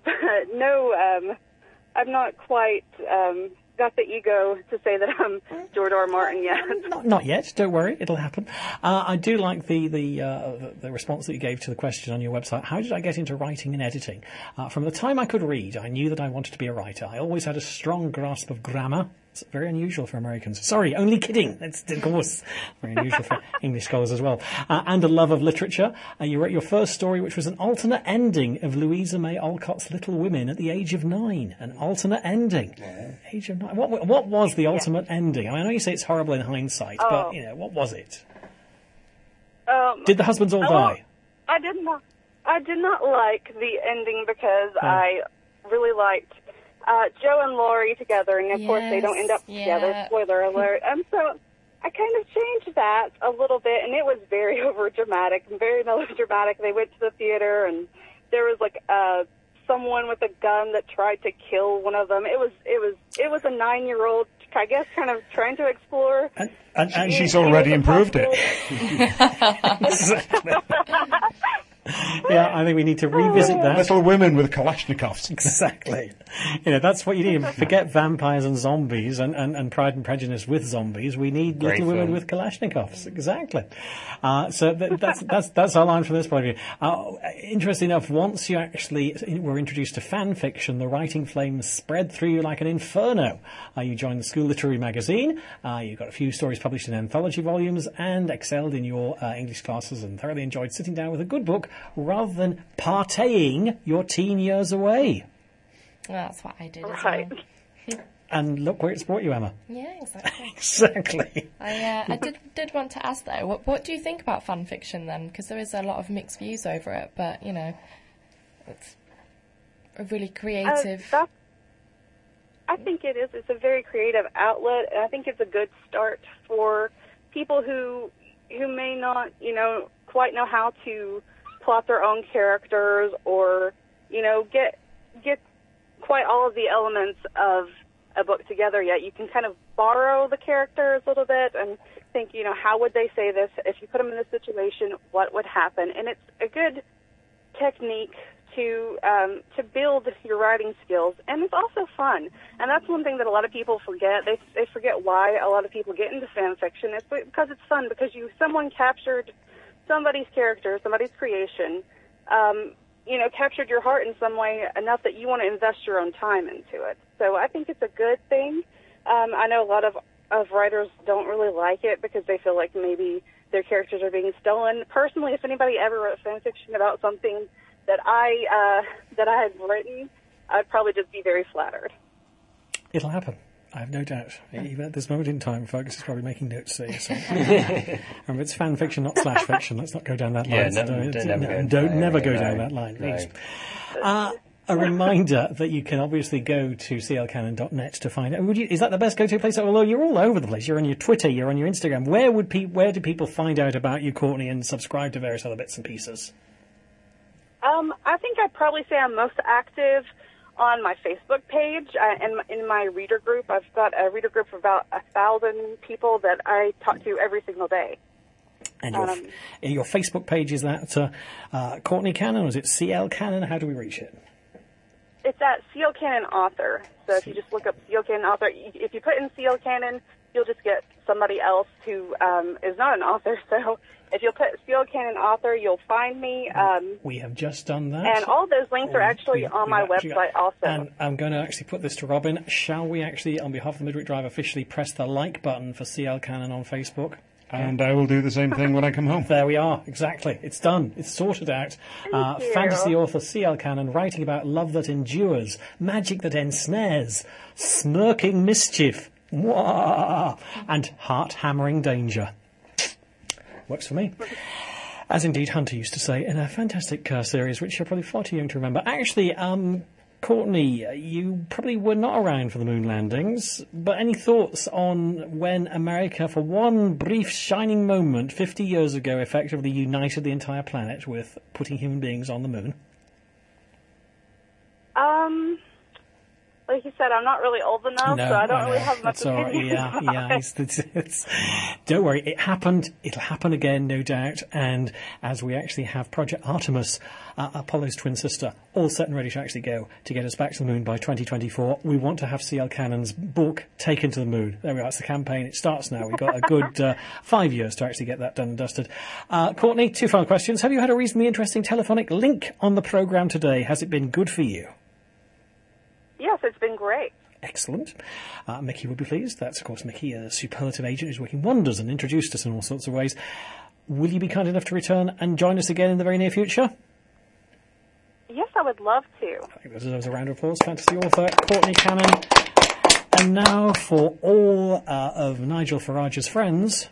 I'm not quite got the ego to say that I'm George R. Martin yet. Not yet. Don't worry, it'll happen. I do like the response that you gave to the question on your website. How did I get into writing and editing? From the time I could read, I knew that I wanted to be a writer. I always had a strong grasp of grammar. It's very unusual for Americans. Sorry, only kidding. It's, of course, very unusual for English scholars as well. And a love of literature. You wrote your first story, which was an alternate ending of Louisa May Alcott's Little Women at the age of 9. An alternate ending. Yeah. Age of 9. What was the ultimate ending? I know you say it's horrible in hindsight, but, what was it? Did the husbands all die? I did not like the ending because I really liked Joe and Laurie together, and of course they don't end up together, spoiler alert. And so I kind of changed that a little bit, and it was very overdramatic and very melodramatic. They went to the theater, and there was like someone with a gun that tried to kill one of them. It was a 9-year-old, I guess, kind of trying to explore. And she's already improved it. Yeah, I think we need to revisit that. Little women with Kalashnikovs. Exactly. That's what you need. Forget vampires and zombies and Pride and Prejudice with zombies. We need Great little women film. with Kalashnikovs. Exactly. So that's our line from this point of view. Interesting enough, once you actually were introduced to fan fiction, the writing flames spread through you like an inferno. You joined the School Literary Magazine. You got a few stories published in anthology volumes and excelled in your English classes and thoroughly enjoyed sitting down with a good book rather than partying your teen years away. Well, that's what I did. Right. And look where it's brought you, Emma. Yeah, exactly. Exactly. I did want to ask though, what do you think about fan fiction then? Because there is a lot of mixed views over it, but it's a really creative. I think it is. It's a very creative outlet, and I think it's a good start for people who may not, quite know how to plot their own characters or, get quite all of the elements of a book together yet. You can kind of borrow the characters a little bit and think, how would they say this? If you put them in this situation, what would happen? And it's a good technique to build your writing skills, and it's also fun. And that's one thing that a lot of people forget. They forget why a lot of people get into fan fiction. It's because it's fun, because someone captured somebody's character, somebody's creation, captured your heart in some way enough that you want to invest your own time into it. So I think it's a good thing. I know a lot of writers don't really like it because they feel like maybe their characters are being stolen. Personally, if anybody ever wrote fan fiction about something that I had written, I'd probably just be very flattered. It'll happen. I have no doubt. Even at this moment in time, Fergus is probably making notes there. So. Remember, it's fan fiction, not slash fiction. Let's not go down that line. Don't never go down that line, please. A reminder that you can obviously go to clcannon.net to find out. Is that the best go-to place? Although you're all over the place. You're on your Twitter, you're on your Instagram. Where do people find out about you, Courtney, and subscribe to various other bits and pieces? I think I'd probably say I'm most active on my Facebook page and in my reader group. I've got a reader group of about 1,000 people that I talk to every single day. And your Facebook page, is that Courtney Cannon, or is it CL Cannon? How do we reach it? It's at CL Cannon Author. So if you just look up CL Cannon Author, if you put in CL Cannon, you'll just get somebody else who is not an author. So if you'll put CL Cannon Author, you'll find me. We have just done that. And all those links are actually on my website also. And I'm going to actually put this to Robin. Shall we actually, on behalf of the Midweek Drive, officially press the like button for CL Cannon on Facebook? And I will do the same thing when I come home. There we are, exactly. It's done. It's sorted out. Fantasy author C.L. Cannon writing about love that endures, magic that ensnares, smirking mischief, and heart-hammering danger. Works for me. As indeed Hunter used to say in a fantastic series, which you're probably far too young to remember. Actually, Courtney, you probably were not around for the moon landings, but any thoughts on when America, for one brief shining moment 50 years ago, effectively united the entire planet with putting human beings on the moon? Like you said, I'm not really old enough, so I don't really have much opinion. Don't worry, it happened. It'll happen again, no doubt. And as we actually have Project Artemis, Apollo's twin sister, all set and ready to actually go to get us back to the moon by 2024, we want to have C.L. Cannon's book taken to the moon. There we are. It's the campaign. It starts now. We've got a good 5 years to actually get that done and dusted. Courtney, 2 final questions. Have you had a reasonably interesting telephonic link on the programme today? Has it been good for you? Yes, it's been great. Excellent. Mickey would be pleased. That's, of course, Mickey, a superlative agent who's working wonders and introduced us in all sorts of ways. Will you be kind enough to return and join us again in the very near future? Yes, I would love to. I think this deserves a round of applause. Fantasy author Courtney Cannon. And now for all of Nigel Farage's friends...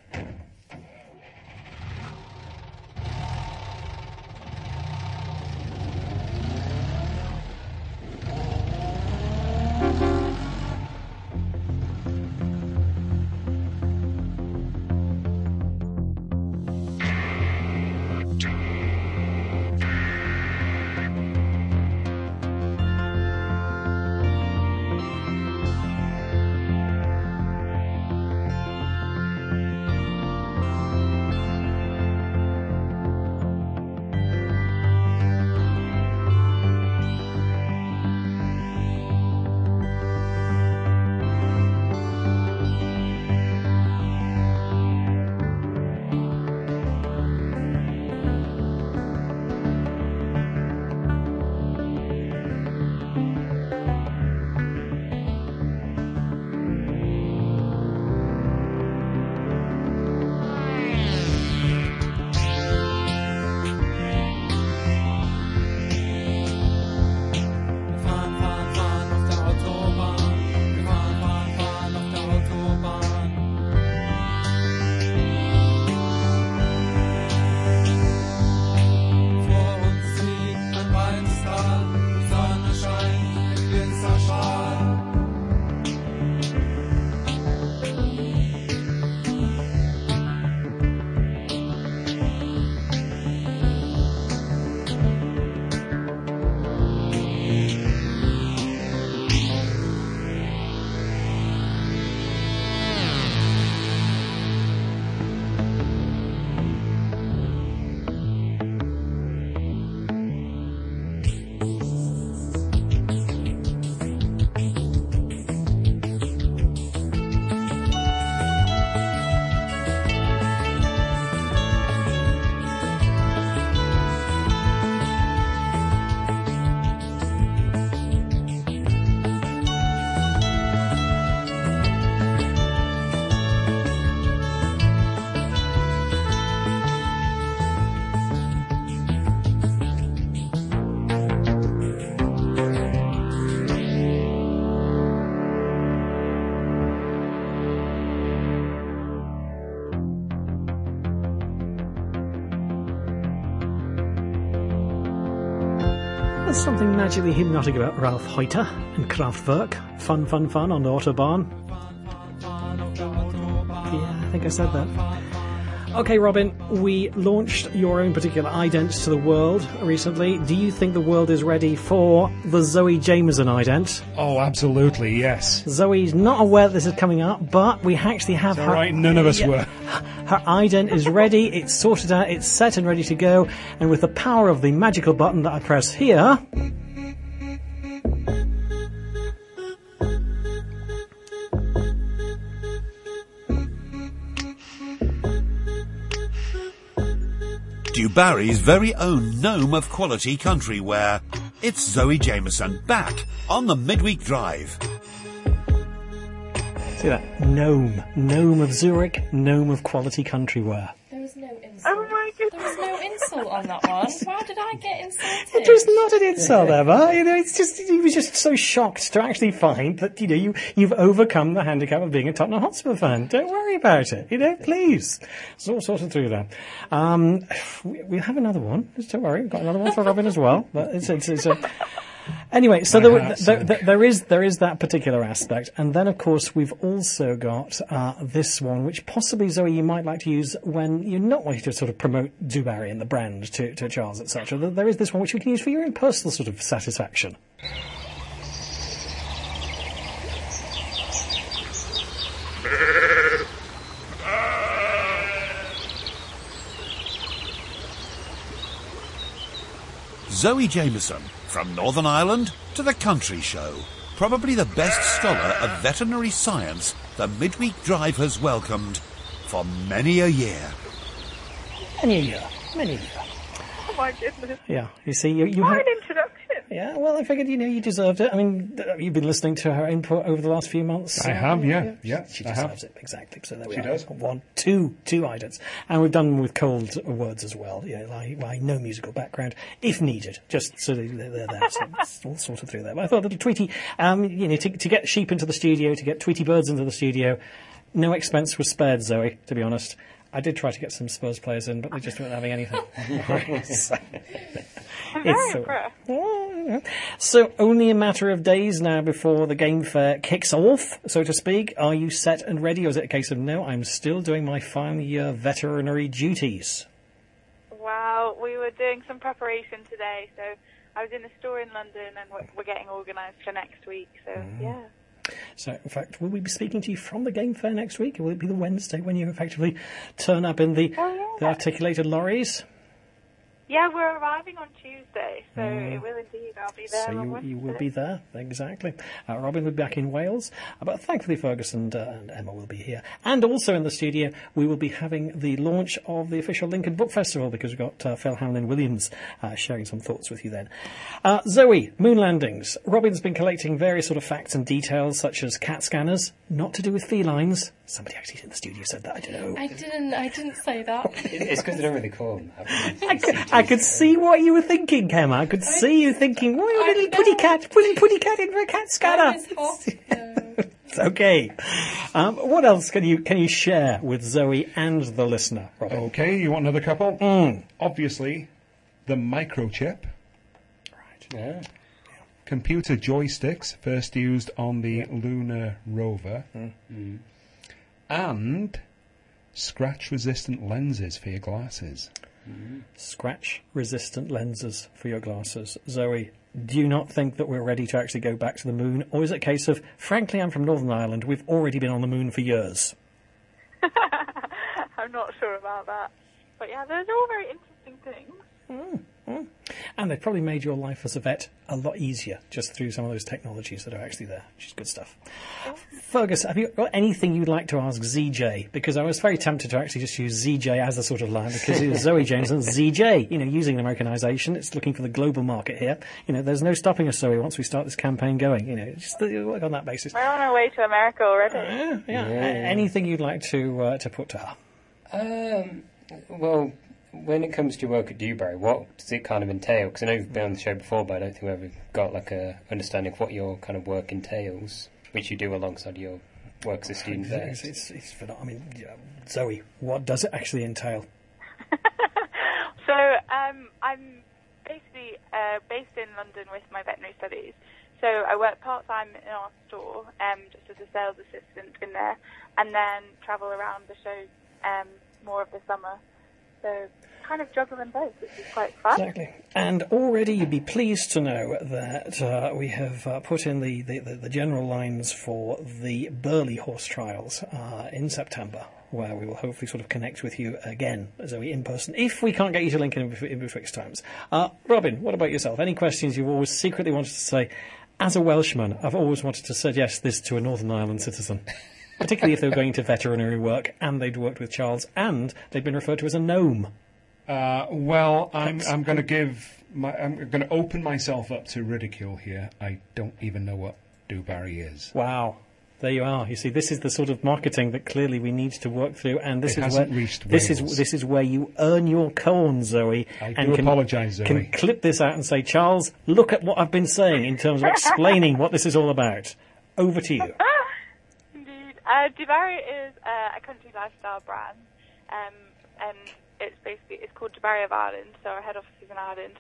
There's something magically hypnotic about Ralph Heuter and Kraftwerk. Fun, fun, fun on the Autobahn. Yeah, I think I said that. Okay, Robin, we launched your own particular ident to the world recently. Do you think the world is ready for the Zoe Jameson ident? Oh, absolutely, yes. Zoe's not aware that this is coming up, but we actually have It's her... all right, none of us were. Her ident is ready, it's sorted out, it's set and ready to go, and with the power of the magical button that I press here... Dewbarry's very own gnome of quality country wear. It's Zoe Jameson back on the Midweek Drive. See that? Gnome of Zurich, gnome of quality country wear. There was no insult. Oh my goodness. There was no insult on that one. Why did I get insulted? It was not an insult, Emma. It's just he was just so shocked to actually find that you've overcome the handicap of being a Tottenham Hotspur fan. Don't worry about it. Please. It's all sorted through that. We have another one. Just don't worry. We've got another one for Robin as well. But it's a. Anyway, so there is that particular aspect, and then of course we've also got this one, which possibly Zoe you might like to use when you're not wanting to sort of promote Dewberry and the brand to Charles, etc. There is this one which you can use for your own personal sort of satisfaction. Zoe Jameson, from Northern Ireland to the Country Show. Probably the best scholar of veterinary science the Midweek Drive has welcomed for many a year. Many a year. Oh my goodness. Yeah, you see, you What have... an introduction. Yeah, well, I figured, you deserved it. I mean, you've been listening to her input over the last few months. I have, yeah. She I deserves have. it, exactly. So there we She are. does. Two idents. And we've done with cold words as well. Like no musical background, if needed. Just so they're there. So it's all sorted through there. But I thought a little Tweety, to get sheep into the studio, to get Tweety birds into the studio, no expense was spared, Zoe, to be honest. I did try to get some Spurs players in, but they just weren't having anything. I'm very impressed. So only a matter of days now before the game fair kicks off, so to speak. Are you set and ready, or is it a case of no, I'm still doing my final year veterinary duties? Well, we were doing some preparation today, so I was in a store in London and we're getting organised for next week, so yeah. So, in fact, will we be speaking to you from the game fair next week, or will it be the Wednesday when you effectively turn up in the articulated lorries? Yeah, we're arriving on Tuesday, so it will indeed. I'll be there So on you Wednesday. will be there, exactly. Robin will be back in Wales, but thankfully Fergus and Emma will be here. And also in the studio, we will be having the launch of the official Lincoln Book Festival, because we've got Phil Hamlin-Williams sharing some thoughts with you then. Zoe, moon landings. Robin's been collecting various sort of facts and details, such as cat scanners, not to do with felines. Somebody actually in the studio said that, I don't know. I didn't say that. It's because they don't really call them. I could see what you were thinking, Emma. I could see you thinking, "Oh, a little putty cat in for a cat scanner." It's okay. What else can you share with Zoe and the listener, Robin? Okay, you want another couple? Obviously, the microchip. Right. Yeah. Computer joysticks, first used on the lunar rover. And scratch-resistant lenses for your glasses. Scratch-resistant lenses for your glasses. Zoe, do you not think that we're ready to actually go back to the moon? Or is it a case of, frankly, I'm from Northern Ireland, we've already been on the moon for years? I'm not sure about that. But yeah, those are all very interesting things. And they've probably made your life as a vet a lot easier just through some of those technologies that are actually there, which is good stuff. Fergus, have you got anything you'd like to ask ZJ? Because I was very tempted to actually just use ZJ as a sort of line, because it was Zoe Jameson, ZJ, using Americanization. It's looking for the global market here. There's no stopping us, Zoe, once we start this campaign going. Just work on that basis. We're on our way to America already. Anything you'd like to put to her? Well, when it comes to your work at Dewberry, what does it kind of entail? Because I know you've been on the show before, but I don't think we've ever got like a understanding of what your kind of work entails, which you do alongside your work as a student there. It's phenomenal. Zoe, what does it actually entail? So I'm basically based in London with my veterinary studies. So I work part-time in our store, just as a sales assistant in there, and then travel around the shows more of the summer. So kind of juggle them both, which is quite fun. Exactly. And already you'd be pleased to know that we have put in the general lines for the Burley horse trials in September, where we will hopefully sort of connect with you again, Zoe, in person, if we can't get you to Lincoln in betwixt times. Robin, what about yourself? Any questions you've always secretly wanted to say? As a Welshman, I've always wanted to suggest this to a Northern Ireland citizen, particularly if they were going to veterinary work and they'd worked with Charles and they'd been referred to as a gnome. Well, I'm going to open myself up to ridicule here. I don't even know what Du Barry is. Wow. There you are. You see, this is the sort of marketing that clearly we need to work through, and this is where you earn your corn, Zoe. I do apologise, Zoe. Can clip this out and say, Charles, look at what I've been saying in terms of explaining what this is all about. Over to you. Indeed. Du Barry is a country lifestyle brand, and it's called Du Barry of Ireland, so our head office is in Ireland.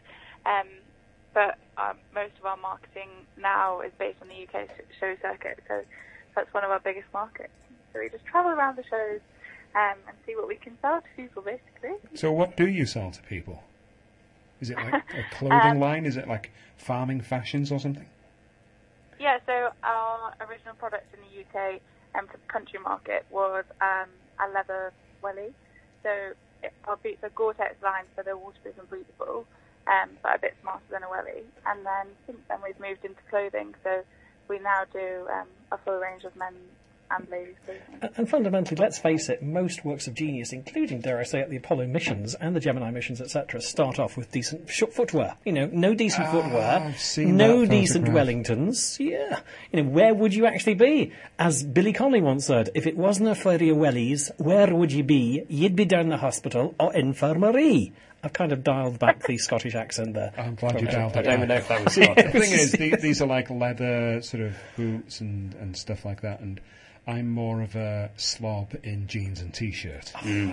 But most of our marketing now is based on the UK show circuit, so that's one of our biggest markets. So we just travel around the shows and see what we can sell to people, basically. So what do you sell to people? Is it like a clothing line? Is it like farming fashions or something? Yeah, so our original product in the UK for the country market was a leather welly. So our boots are Gore-Tex lined, so they're waterproof and breathable, but a bit smarter than a welly. And then since then we've moved into clothing, so we now do a full range of men's and ladies' clothing. And fundamentally, let's face it, most works of genius, including, dare I say, at the Apollo missions and the Gemini missions, etc., start off with decent footwear. You know, no decent footwear, no decent Wellingtons. Yeah. You know, where would you actually be? As Billy Connolly once said, if it wasn't for your wellies, where would you be? You'd be down the hospital or infirmary. I've kind of dialed back the Scottish accent there. I'm glad you dialed it back. I don't even know if that was Scottish. The thing is, these are like leather sort of boots and stuff like that, and I'm more of a slob in jeans and T-shirt. Look,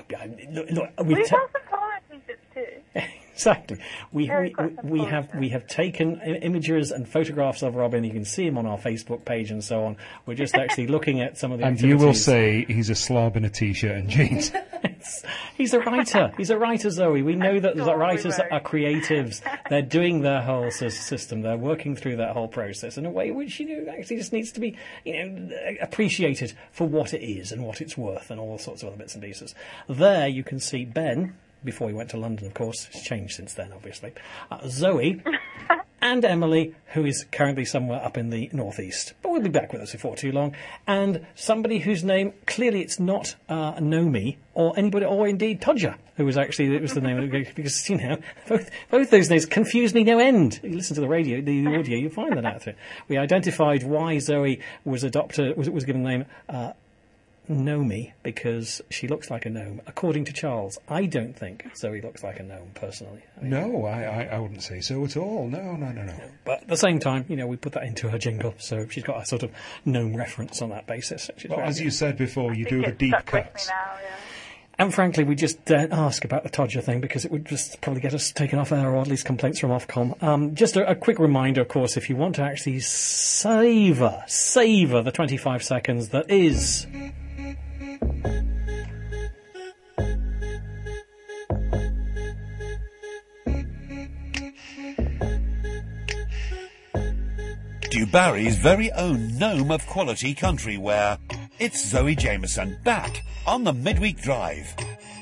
We have some collar t-shirts too. Exactly. We have taken images and photographs of Robin. You can see him on our Facebook page and so on. We're just actually looking at some of the activities. And you will say he's a slob in a T-shirt and jeans. He's a writer. He's a writer, Zoe. We know that writers are creatives. They're doing their whole system. They're working through that whole process in a way which, you know, actually just needs to be, you know, appreciated for what it is and what it's worth and all sorts of other bits and pieces. There you can see Ben, before he went to London, of course. It's changed since then, obviously. Zoe and Emily, who is currently somewhere up in the northeast. But will be back with us before too long. And somebody whose name, clearly it's not Nomi, or anybody, or indeed Todger, who was actually, it was the name of it, because, you know, both those names confuse me no end. You listen to the radio, the audio, you find that out through. We identified why Zoe was was given the name Nomi, because she looks like a gnome. According to Charles, I don't think Zoe looks like a gnome, personally. No, I wouldn't say so at all. No. But at the same time, you know, we put that into her jingle, so she's got a sort of gnome reference on that basis. Well, as you said before, you do the deep cuts. And frankly, we just don't ask about the Todger thing because it would just probably get us taken off air, or at least complaints from Ofcom. Just a quick reminder, of course, if you want to actually savour the 25 seconds that is... Du Barry's very own gnome of quality country wear. It's Zoe Jameson back on the Midweek Drive.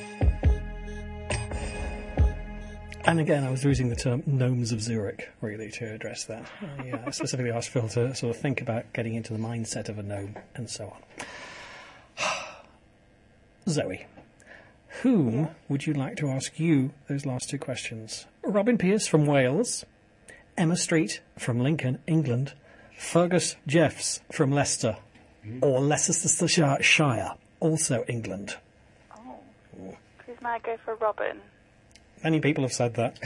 And again, I was using the term gnomes of Zurich, really, to address that. I specifically asked Phil to sort of think about getting into the mindset of a gnome and so on. Zoe, whom would you like to ask you those last two questions? Robin Pierce from Wales, Emma Street from Lincoln, England, Fergus Jeffs from Leicester, or Leicestershire, also England. Oh, please may I go for Robin? Many people have said that.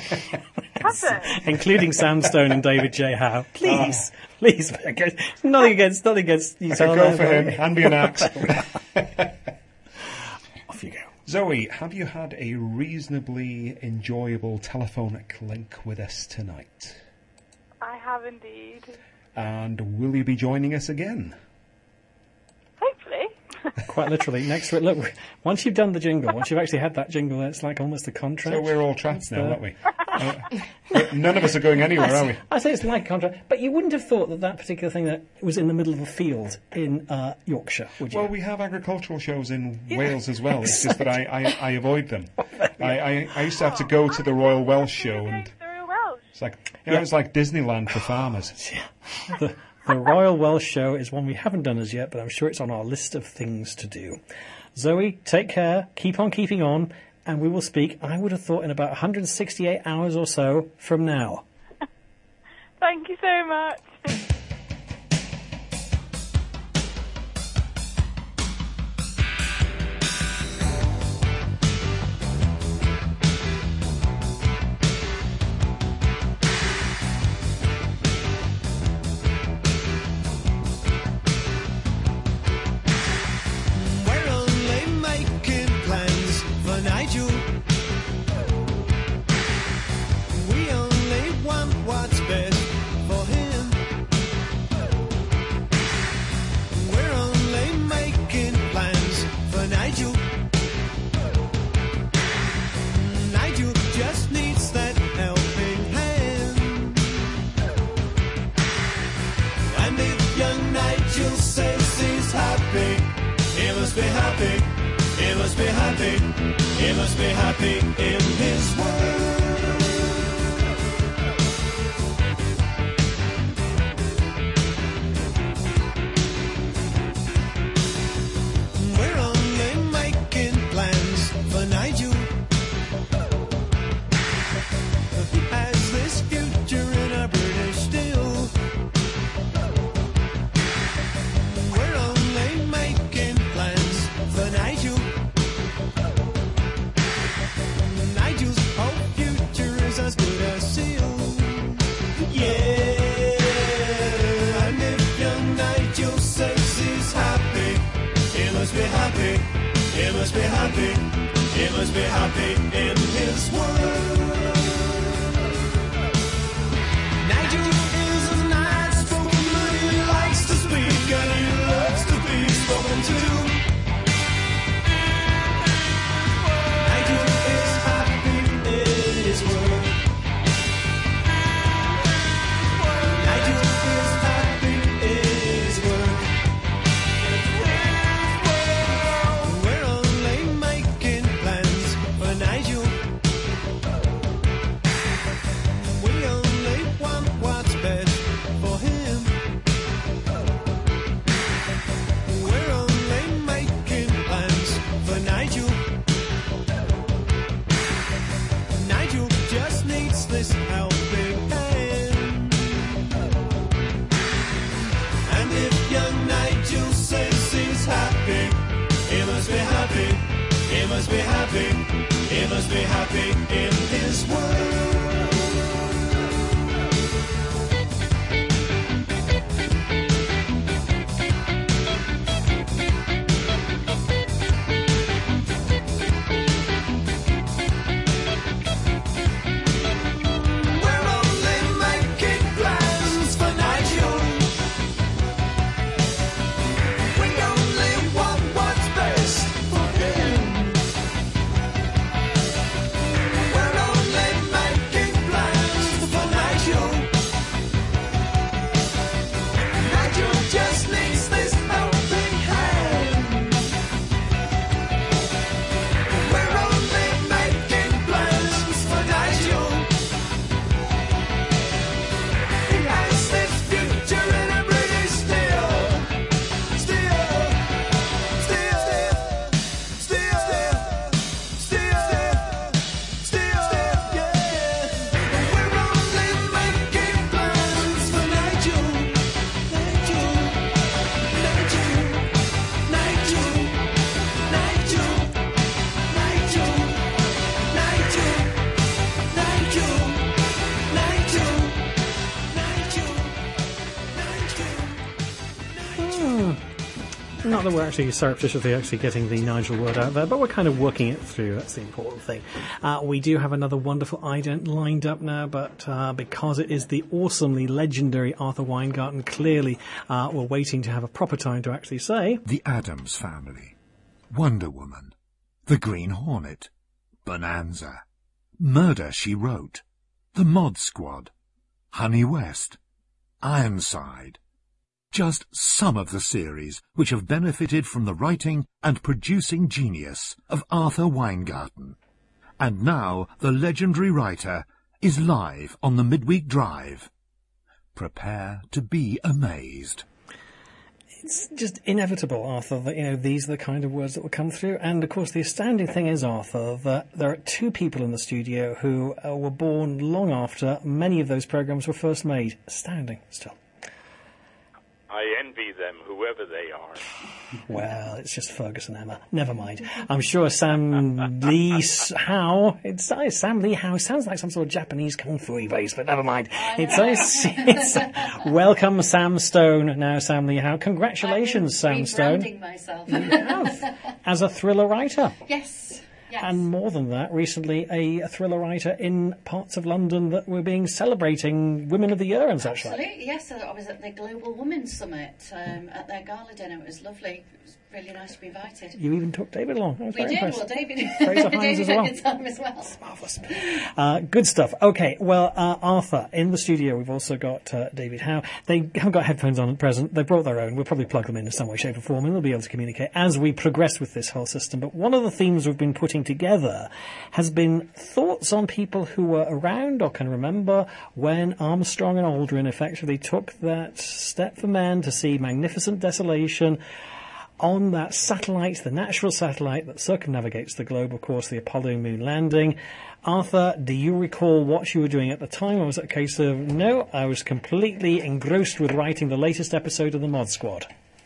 Have including Sam Stone and David J. Howe. Please. Nothing against you. I could go for him. Hand me an axe. Off you go. Zoe, have you had a reasonably enjoyable telephonic link with us tonight? I have indeed. And will you be joining us again? Hopefully. Quite literally. Next week. Look, once you've done the jingle, once you've actually had that jingle, it's like almost a contract. So we're all trapped now, aren't we? None of us are going anywhere, are we? I say it's like a contract, but you wouldn't have thought that particular thing that was in the middle of a field in Yorkshire, would you? Well, we have agricultural shows in Wales as well. It's just that I avoid them. I used to have to go to the Royal Welsh show, and it's like it's like Disneyland for farmers. The Royal Welsh show is one we haven't done as yet, but I'm sure it's on our list of things to do. Zoe, take care, keep on keeping on, and we will speak, I would have thought, in about 168 hours or so from now. Thank you so much. He must be happy in his world. We're only making plans for Nigel. He has this future in a British steel. We're only making plans for Nigel. As good as seal. Yeah, and if young Nigel says he's happy, he must be happy, he must be happy, he must be happy in his world. Nigel is a nice spoken man, he likes to speak and he loves to be spoken to. Nigel is happy in his world. He must be happy, he must be happy in his world. We're only making plans for Nigel. We only want what's best for him. We're only making Not that we're actually surreptitiously actually getting the Nigel word out there, but we're kind of working it through. That's the important thing. We do have another wonderful ident lined up now, but because it is the awesomely legendary Arthur Weingarten, clearly we're waiting to have a proper time to actually say... The Addams Family, Wonder Woman, The Green Hornet, Bonanza, Murder, She Wrote, The Mod Squad, Honey West, Ironside. Just some of the series which have benefited from the writing and producing genius of Arthur Weingarten. And now the legendary writer is live on the Midweek Drive. Prepare to be amazed. It's just inevitable, Arthur, that, these are the kind of words that will come through. And, of course, the astounding thing is, Arthur, that there are two people in the studio who were born long after many of those programmes were first made. Astounding, still. I envy them, whoever they are. Well, it's just Ferguson, Emma. Never mind. I'm sure Sam Lee Howe... It's Sam Lee Howe. Sounds like some sort of Japanese kung fu base, but never mind. It's welcome, Sam Stone. Now, Sam Lee Howe. Congratulations, Sam Stone. Rebranding myself. You have, as a thriller writer. Yes. Yes. And more than that, recently a thriller writer in parts of London that were being celebrating Women of the Year and such like. Absolutely, yes. I was at the Global Women's Summit at their gala dinner. It was lovely. It was really nice to be invited. You even took David along. I was very impressed. Well, David Fraser Hines as well. had the time as well. That's marvellous. Good stuff. Okay, well, Arthur, in the studio we've also got David Howe. They haven't got headphones on at present. They brought their own. We'll probably plug them in some way, shape or form, and they'll be able to communicate as we progress with this whole system. But one of the themes we've been putting together has been thoughts on people who were around or can remember when Armstrong and Aldrin effectively took that step for man to see magnificent desolation on that satellite, the natural satellite that circumnavigates the globe, of course, the Apollo moon landing. Arthur, do you recall what you were doing at the time, or was it a case of, no, I was completely engrossed with writing the latest episode of the Mod Squad?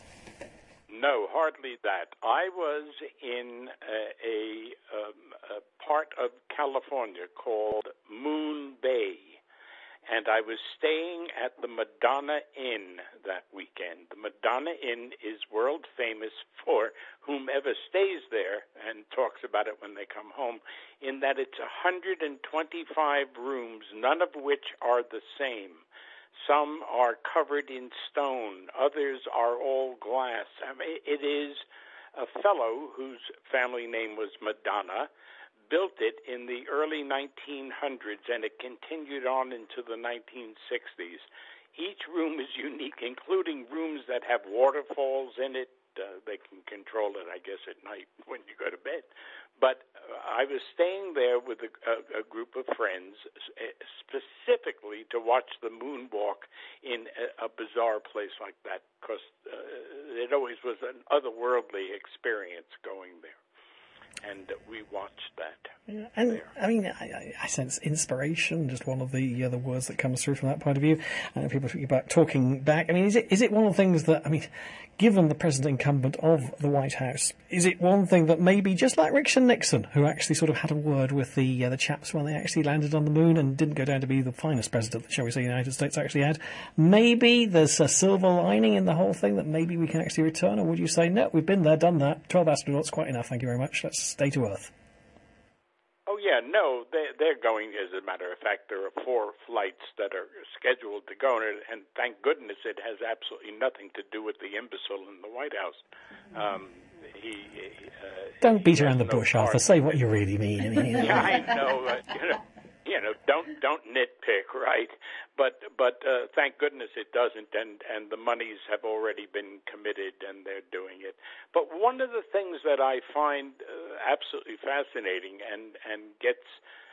No, hardly that. I was in a part of California called Moon Bay, and I was staying at the Madonna Inn that weekend. The Madonna Inn is world famous for whomever stays there and talks about it when they come home, in that it's 125 rooms, none of which are the same. Some are covered in stone, others are all glass. I mean, it is a fellow whose family name was Madonna, built it in the early 1900s, and it continued on into the 1960s. Each room is unique, including rooms that have waterfalls in it. They can control it, I guess, at night when you go to bed. But I was staying there with a group of friends, specifically to watch the moonwalk in a bizarre place like that, because it always was an otherworldly experience going there. And we watched that. Yeah, and I mean, I sense inspiration, just one of the words that comes through from that point of view. People talking about talking back. I mean, is it one of the things that, I mean, given the present incumbent of the White House, is it one thing that maybe, just like Nixon, who actually sort of had a word with the chaps when they actually landed on the moon and didn't go down to be the finest president, shall we say, the United States actually had, maybe there's a silver lining in the whole thing that maybe we can actually return, or would you say, no, we've been there, done that, 12 astronauts, quite enough, thank you very much, let's stay to Earth? Oh, yeah, no, they're going, as a matter of fact, there are 4 flights that are scheduled to go, and thank goodness it has absolutely nothing to do with the imbecile in the White House. Don't beat around the bush, Arthur, say what you really mean. I mean, yeah, I know, don't nitpick, right? But thank goodness it doesn't, and the monies have already been committed, and they're doing it. But one of the things that I find absolutely fascinating and gets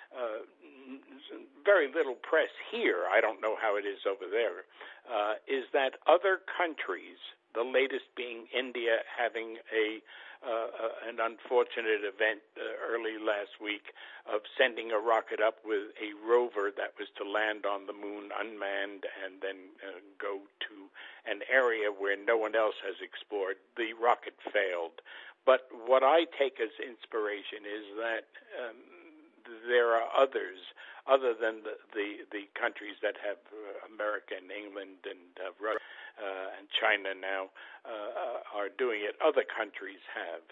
very little press here, I don't know how it is over there, is that other countries, the latest being India having an unfortunate event early last week of sending a rocket up with a rover that was to land on the moon unmanned and then go to an area where no one else has explored. The rocket failed. But what I take as inspiration is that there are others other than the countries that have America and England and Russia and China now are doing it. Other countries have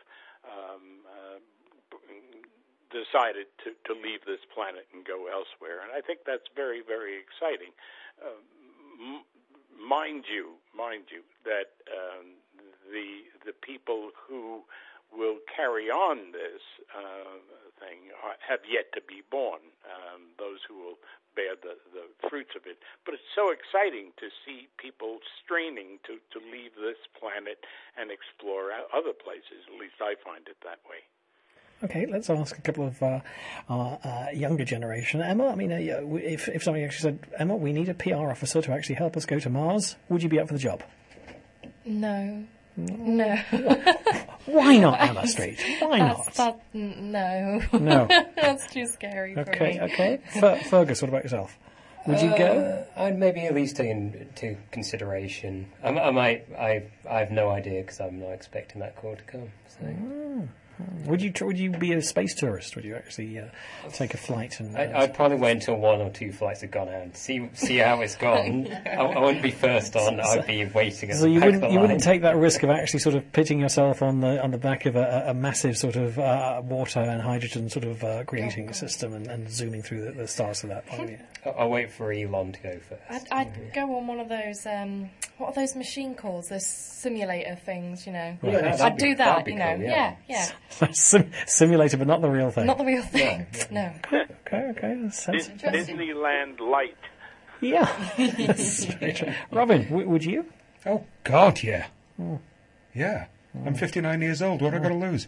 decided to leave this planet and go elsewhere, and I think that's very, very exciting. Mind you, that the people who will carry on this thing have yet to be born. Those who will bear the fruits of it. But it's so exciting to see people straining to leave this planet and explore other places. At least I find it that way. Okay, let's ask a couple of our younger generation. Emma, I mean, if somebody actually said, Emma, we need a PR officer to actually help us go to Mars, would you be up for the job? No. Why not, Emma Street? Why not? No. No. That's too scary for me. Okay. Fergus, what about yourself? Would you go? I'd maybe at least take into consideration. I have no idea because I'm not expecting that call to come. So. Would you be a space tourist? Would you actually take a flight? And I'd probably wait until 1 or 2 flights had gone out and see how it's gone. I wouldn't be first on. I'd be waiting. So you wouldn't take that risk of actually sort of pitting yourself on the back of a massive sort of water and hydrogen sort of creating system and zooming through the stars of that point of view. I'll wait for Elon to go first. I'd go on one of those. What are those machine calls? Those simulator things, you know. Right. I'd do that, you know. Cool, yeah. Simulator, but not the real thing. Not the real thing. No. Okay. That's Disneyland Light. Yeah. Robin, would you? Oh, God, yeah. Yeah. I'm 59 years old. What have I got to lose?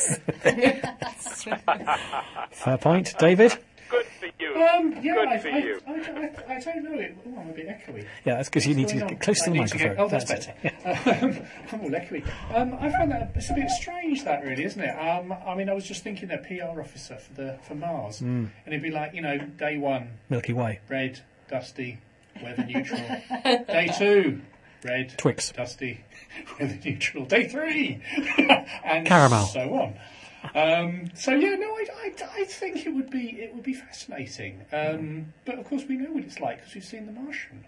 Fair point. David? Good for you. Good for you. I don't know it. Oh, I'm a bit echoey. Yeah, that's because you need to get close to the microphone. That's better. I'm all echoey. I find that it's a bit strange, that really, isn't it? I mean, I was just thinking a PR officer for Mars, and it'd be like, day 1, Milky Way, red, dusty, weather neutral. Day 2, red, Twix, dusty, weather neutral. Day 3, and caramel, so on. I think it would be fascinating. But of course we know what it's like because we've seen The Martian.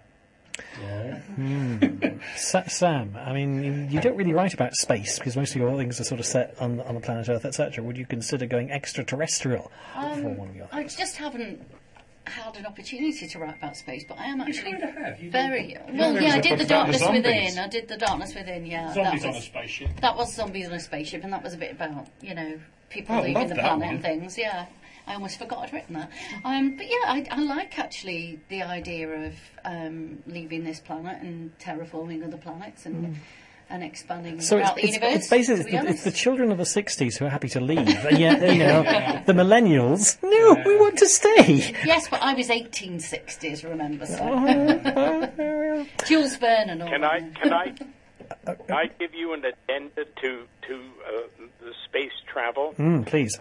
Yeah. Sam, I mean, you don't really write about space because most of your things are sort of set on the planet Earth, etc. Would you consider going extraterrestrial for one of your things? I just haven't had an opportunity to write about space, but I am actually have. very well. Yeah, I did The Darkness Within. I did The Darkness Within. Yeah, Zombies on a spaceship. That was Zombies on a Spaceship, and that was a bit about people leaving the planet and things. Yeah, I almost forgot I'd written that. But yeah, I like actually the idea of leaving this planet and terraforming other planets and expanding throughout the universe. It's basically it's the children of the 60s who are happy to leave, and yet the millennials, we want to stay. Yes, but I was 1860s, remember? So. Jules Verne and all. Can I give you an addenda to the space travel? Please.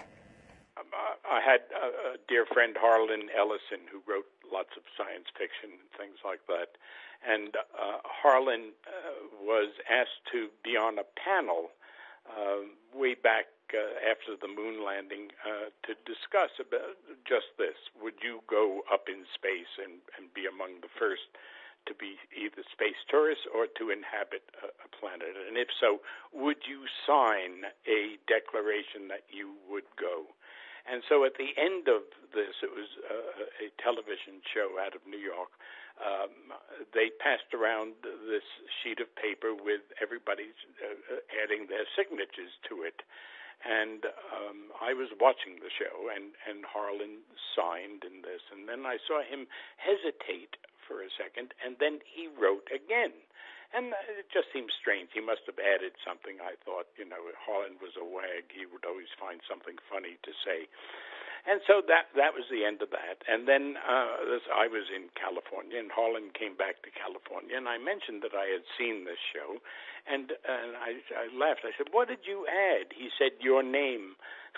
I had a dear friend, Harlan Ellison, who wrote lots of science fiction and things like that. And Harlan was asked to be on a panel way back after the moon landing to discuss about just this. Would you go up in space and be among the first to be either space tourists or to inhabit a planet? And if so, would you sign a declaration that you would go? And so at the end of this, it was a television show out of New York. They passed around this sheet of paper with everybody adding their signatures to it. And I was watching the show, and Harlan signed in this. And then I saw him hesitate for a second, and then he wrote again. And it just seemed strange. He must have added something. I thought, Harlan was a wag. He would always find something funny to say. And so that was the end of that. And then I was in California, and Harlan came back to California, and I mentioned that I had seen this show, and I laughed. I said, "What did you add?" He said, "Your name."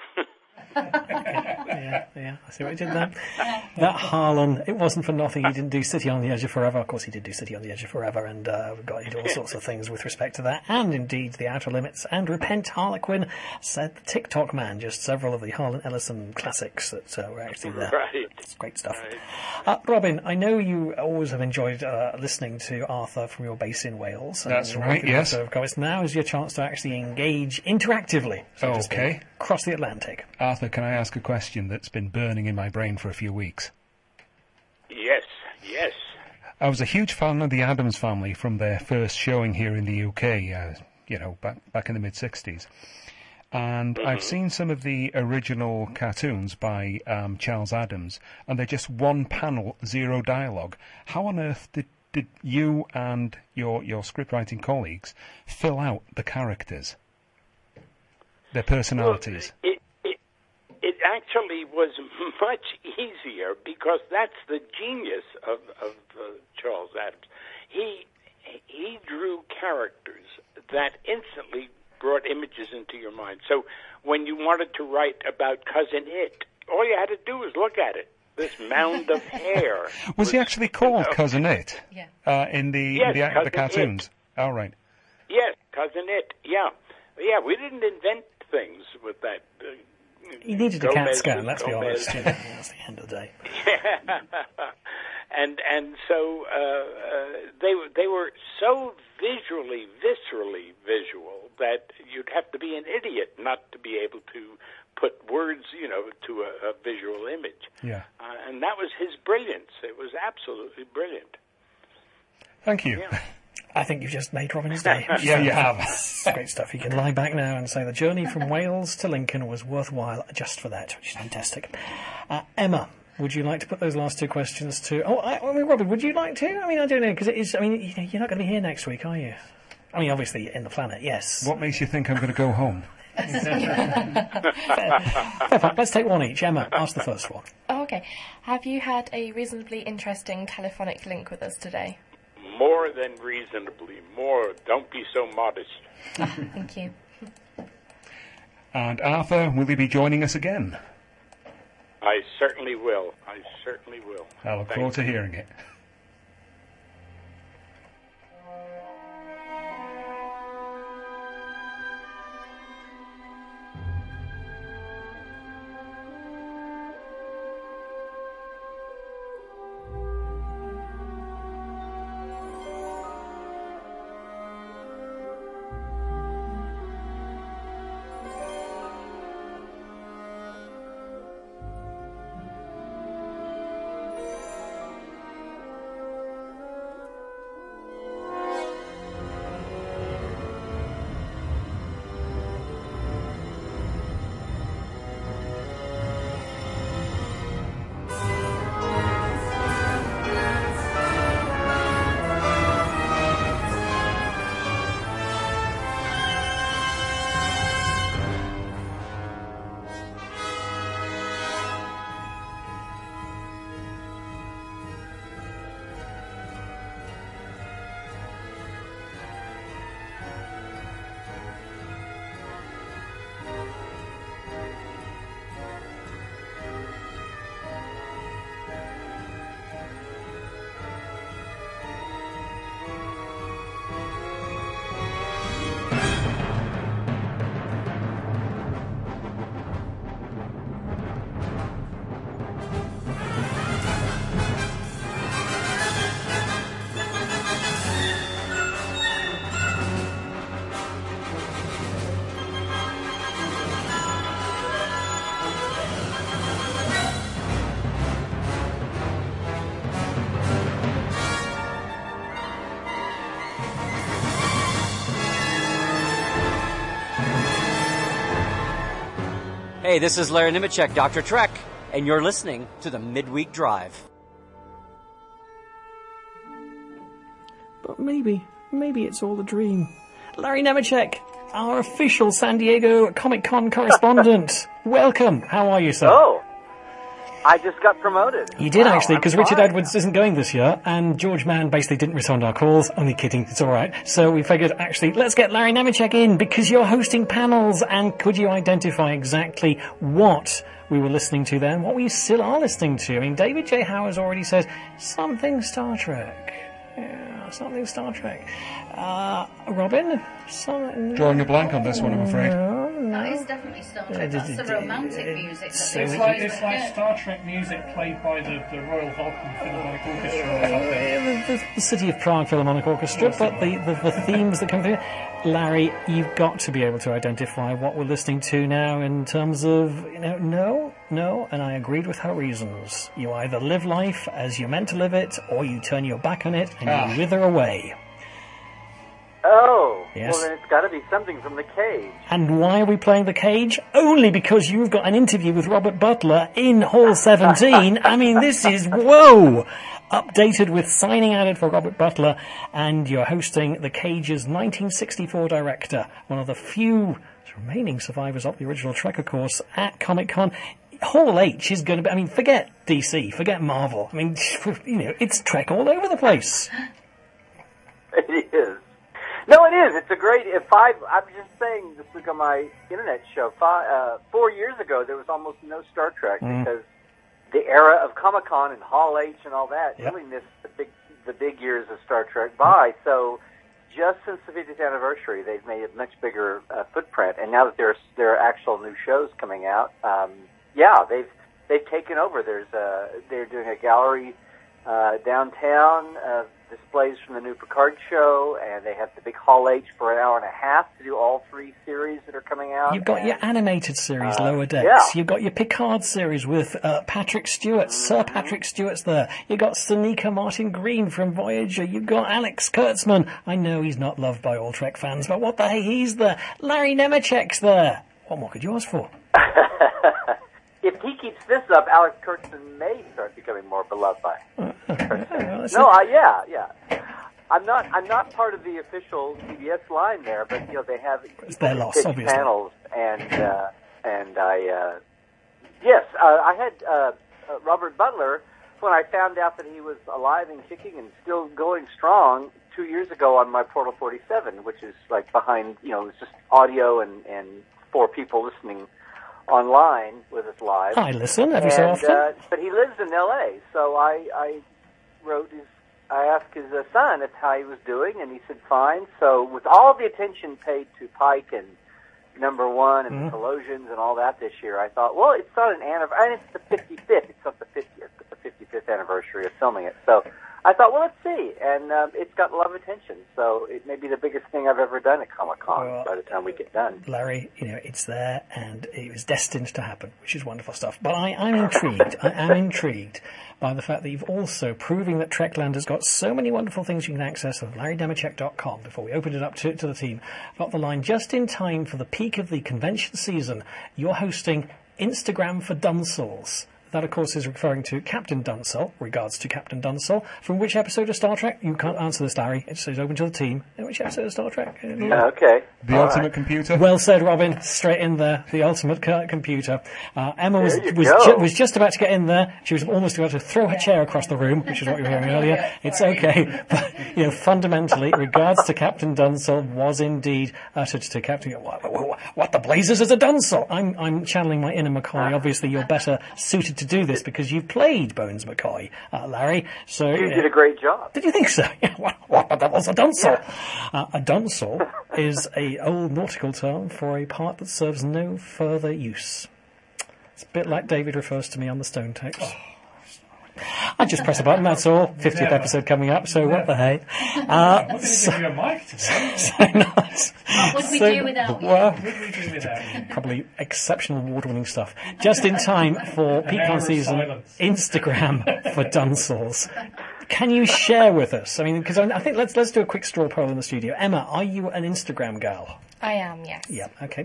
Yeah, I see what he did there. That Harlan, it wasn't for nothing. He didn't do City on the Edge of Forever. Of course, he did do City on the Edge of Forever, and we got into all sorts of things with respect to that, and indeed The Outer Limits, and Repent Harlequin, said the TikTok Man, just several of the Harlan Ellison classics that were actually there. Right. It's great stuff. Robin, I know you always have enjoyed listening to Arthur from your base in Wales. That's right, yes. So, of course, now is your chance to actually engage interactively, so to speak, across the Atlantic. Arthur, can I ask a question that's been burning in my brain for a few weeks? Yes. I was a huge fan of the Addams Family from their first showing here in the UK, back in the mid-60s. And I've seen some of the original cartoons by Charles Addams, and they're just one panel, zero dialogue. How on earth did you and your scriptwriting colleagues fill out the characters, their personalities? Well, it actually was much easier because that's the genius of Charles Addams. He drew characters that instantly brought images into your mind. So when you wanted to write about Cousin It, all you had to do was look at it. This mound of hair. Was he actually called Cousin It? Yeah. In the cartoons? It. Oh, right. Yes, Cousin It. Yeah, we didn't invent things with that. He needed a CAT scan, let's be honest. That's the end of the day. And so they were so viscerally visual that you'd have to be an idiot not to be able to put words, to a visual image. Yeah. And that was his brilliance. It was absolutely brilliant. Thank you. Yeah. I think you've just made Robin's day. Yeah, you have. Great stuff. You can lie back now and say the journey from Wales to Lincoln was worthwhile just for that, which is fantastic. Emma, would you like to put those last two questions to... Robin, would you like to? I don't know, because it is... you're not going to be here next week, are you? Obviously, in the planet, yes. What makes you think I'm going to go home? Fair. Let's take one each. Emma, ask the first one. Oh, okay. Have you had a reasonably interesting telephonic link with us today? More than reasonably. More. Don't be so modest. Thank you. And Arthur, will you be joining us again? I certainly will. I look forward to hearing it. Hey, this is Larry Nemecek, Dr. Trek, and you're listening to the Midweek Drive. But maybe it's all a dream. Larry Nemecek, our official San Diego Comic-Con correspondent. Welcome. How are you, sir? Oh, I just got promoted. You did, Wow, actually, I'm because Richard flying. Edwards isn't going this year, and George Mann basically didn't respond to our calls. Only kidding, it's all right. So we figured, actually, let's get Larry Nemeczek in, because you're hosting panels, and could you identify exactly what we were listening to then, what we still are listening to? I mean, David J. Howard's already said, something Star Trek. Yeah, something Star Trek. Robin? Drawing a blank on this one, I'm afraid. That is definitely Star Trek. That's the romantic music. It's like Star Trek music played by the Royal Vulcan Philharmonic Orchestra or something. The City of Prague Philharmonic Orchestra, but the themes that come through. Larry, you've got to be able to identify what we're listening to now in terms of, no, and I agreed with her reasons. You either live life as you're meant to live it, or you turn your back on it and you wither away. Oh, Yes. well then it's got to be something from The Cage. And why are we playing The Cage? Only because you've got an interview with Robert Butler in Hall 17. I mean, this is, whoa! Updated with signing added for Robert Butler, and you're hosting The Cage's 1964 director, one of the few remaining survivors of the original Trek, of course, at Comic-Con. Hall H is going to be, I mean, forget DC, forget Marvel. I mean, it's Trek all over the place. It is. No, it is. It's a great. I was just saying this week on my internet show. 4 years ago, there was almost no Star Trek because the era of Comic-Con and Hall H and all that really missed the big years of Star Trek by. So, just since the 50th anniversary, they've made a much bigger footprint. And now that there are actual new shows coming out, they've taken over. They're doing a gallery downtown. Displays from the new Picard show, and they have the big Hall H for an hour and a half to do all 3 series that are coming out. You've got your animated series, Lower Decks. Yeah. You've got your Picard series with Patrick Stewart. Sir Patrick Stewart's there. You've got Sonequa Martin Green from Voyager. You've got Alex Kurtzman. I know he's not loved by all Trek fans, but what the hey, he's there. Larry Nemeczek's there. What more could you ask for? If he keeps this up, Alex Kurtzman may start becoming more beloved by. I'm not part of the official CBS line there, but they have It's their loss, obviously. panels, and I had Robert Butler when I found out that he was alive and kicking and still going strong 2 years ago on my Portal 47, which is like behind, it's just audio and 4 people listening online with us live. I listen every so often. But he lives in L.A., so I asked his son how he was doing, and he said fine. So with all the attention paid to Pike and Number 1 and the Colossians and all that this year, I thought, well, it's not an anniversary, and it's the 55th. It's not the 50th, but the 55th anniversary of filming it. So I thought, well, let's see. And it's got a lot of attention. So it may be the biggest thing I've ever done at Comic-Con by the time we get done. Larry, it's there, and it was destined to happen, which is wonderful stuff. But I'm intrigued. I am intrigued by the fact that you've also proving that Trekland has got so many wonderful things you can access on LarryNemeczek.com. Before we opened it up to the team, got the line just in time for the peak of the convention season. You're hosting Instagram for Dunsels. That, of course, is referring to Captain Dunsel, regards to Captain Dunsel. From which episode of Star Trek? You can't answer this, Larry. It's open to the team. Which episode of Star Trek? Okay. The Ultimate Computer. Well said, Robin. Straight in there. The Ultimate Computer. Emma was just about to get in there. She was almost about to throw her chair across the room, which is what you were hearing earlier. It's okay. But, fundamentally, regards to Captain Dunsel was indeed uttered to Captain... What the blazes is a Dunsel? I'm channeling my inner McCoy. Obviously, you're better suited to do this because you've played Bones McCoy, Larry. So you did a great job. Did you think so? What the devil's a Dunsel? A Dunsel is a old nautical term for a part that serves no further use. It's a bit like David refers to me on the Stone tapes. I just press a button, that's all. 50th episode coming up, so what the hey. What did they give you a mic to say? What would we do without you? Probably exceptional award-winning stuff. Just in time for peak on season Instagram for Dunsels. Can you share with us? I mean, because I think let's do a quick straw poll in the studio. Emma, are you an Instagram gal? I am, yes. Yeah, okay.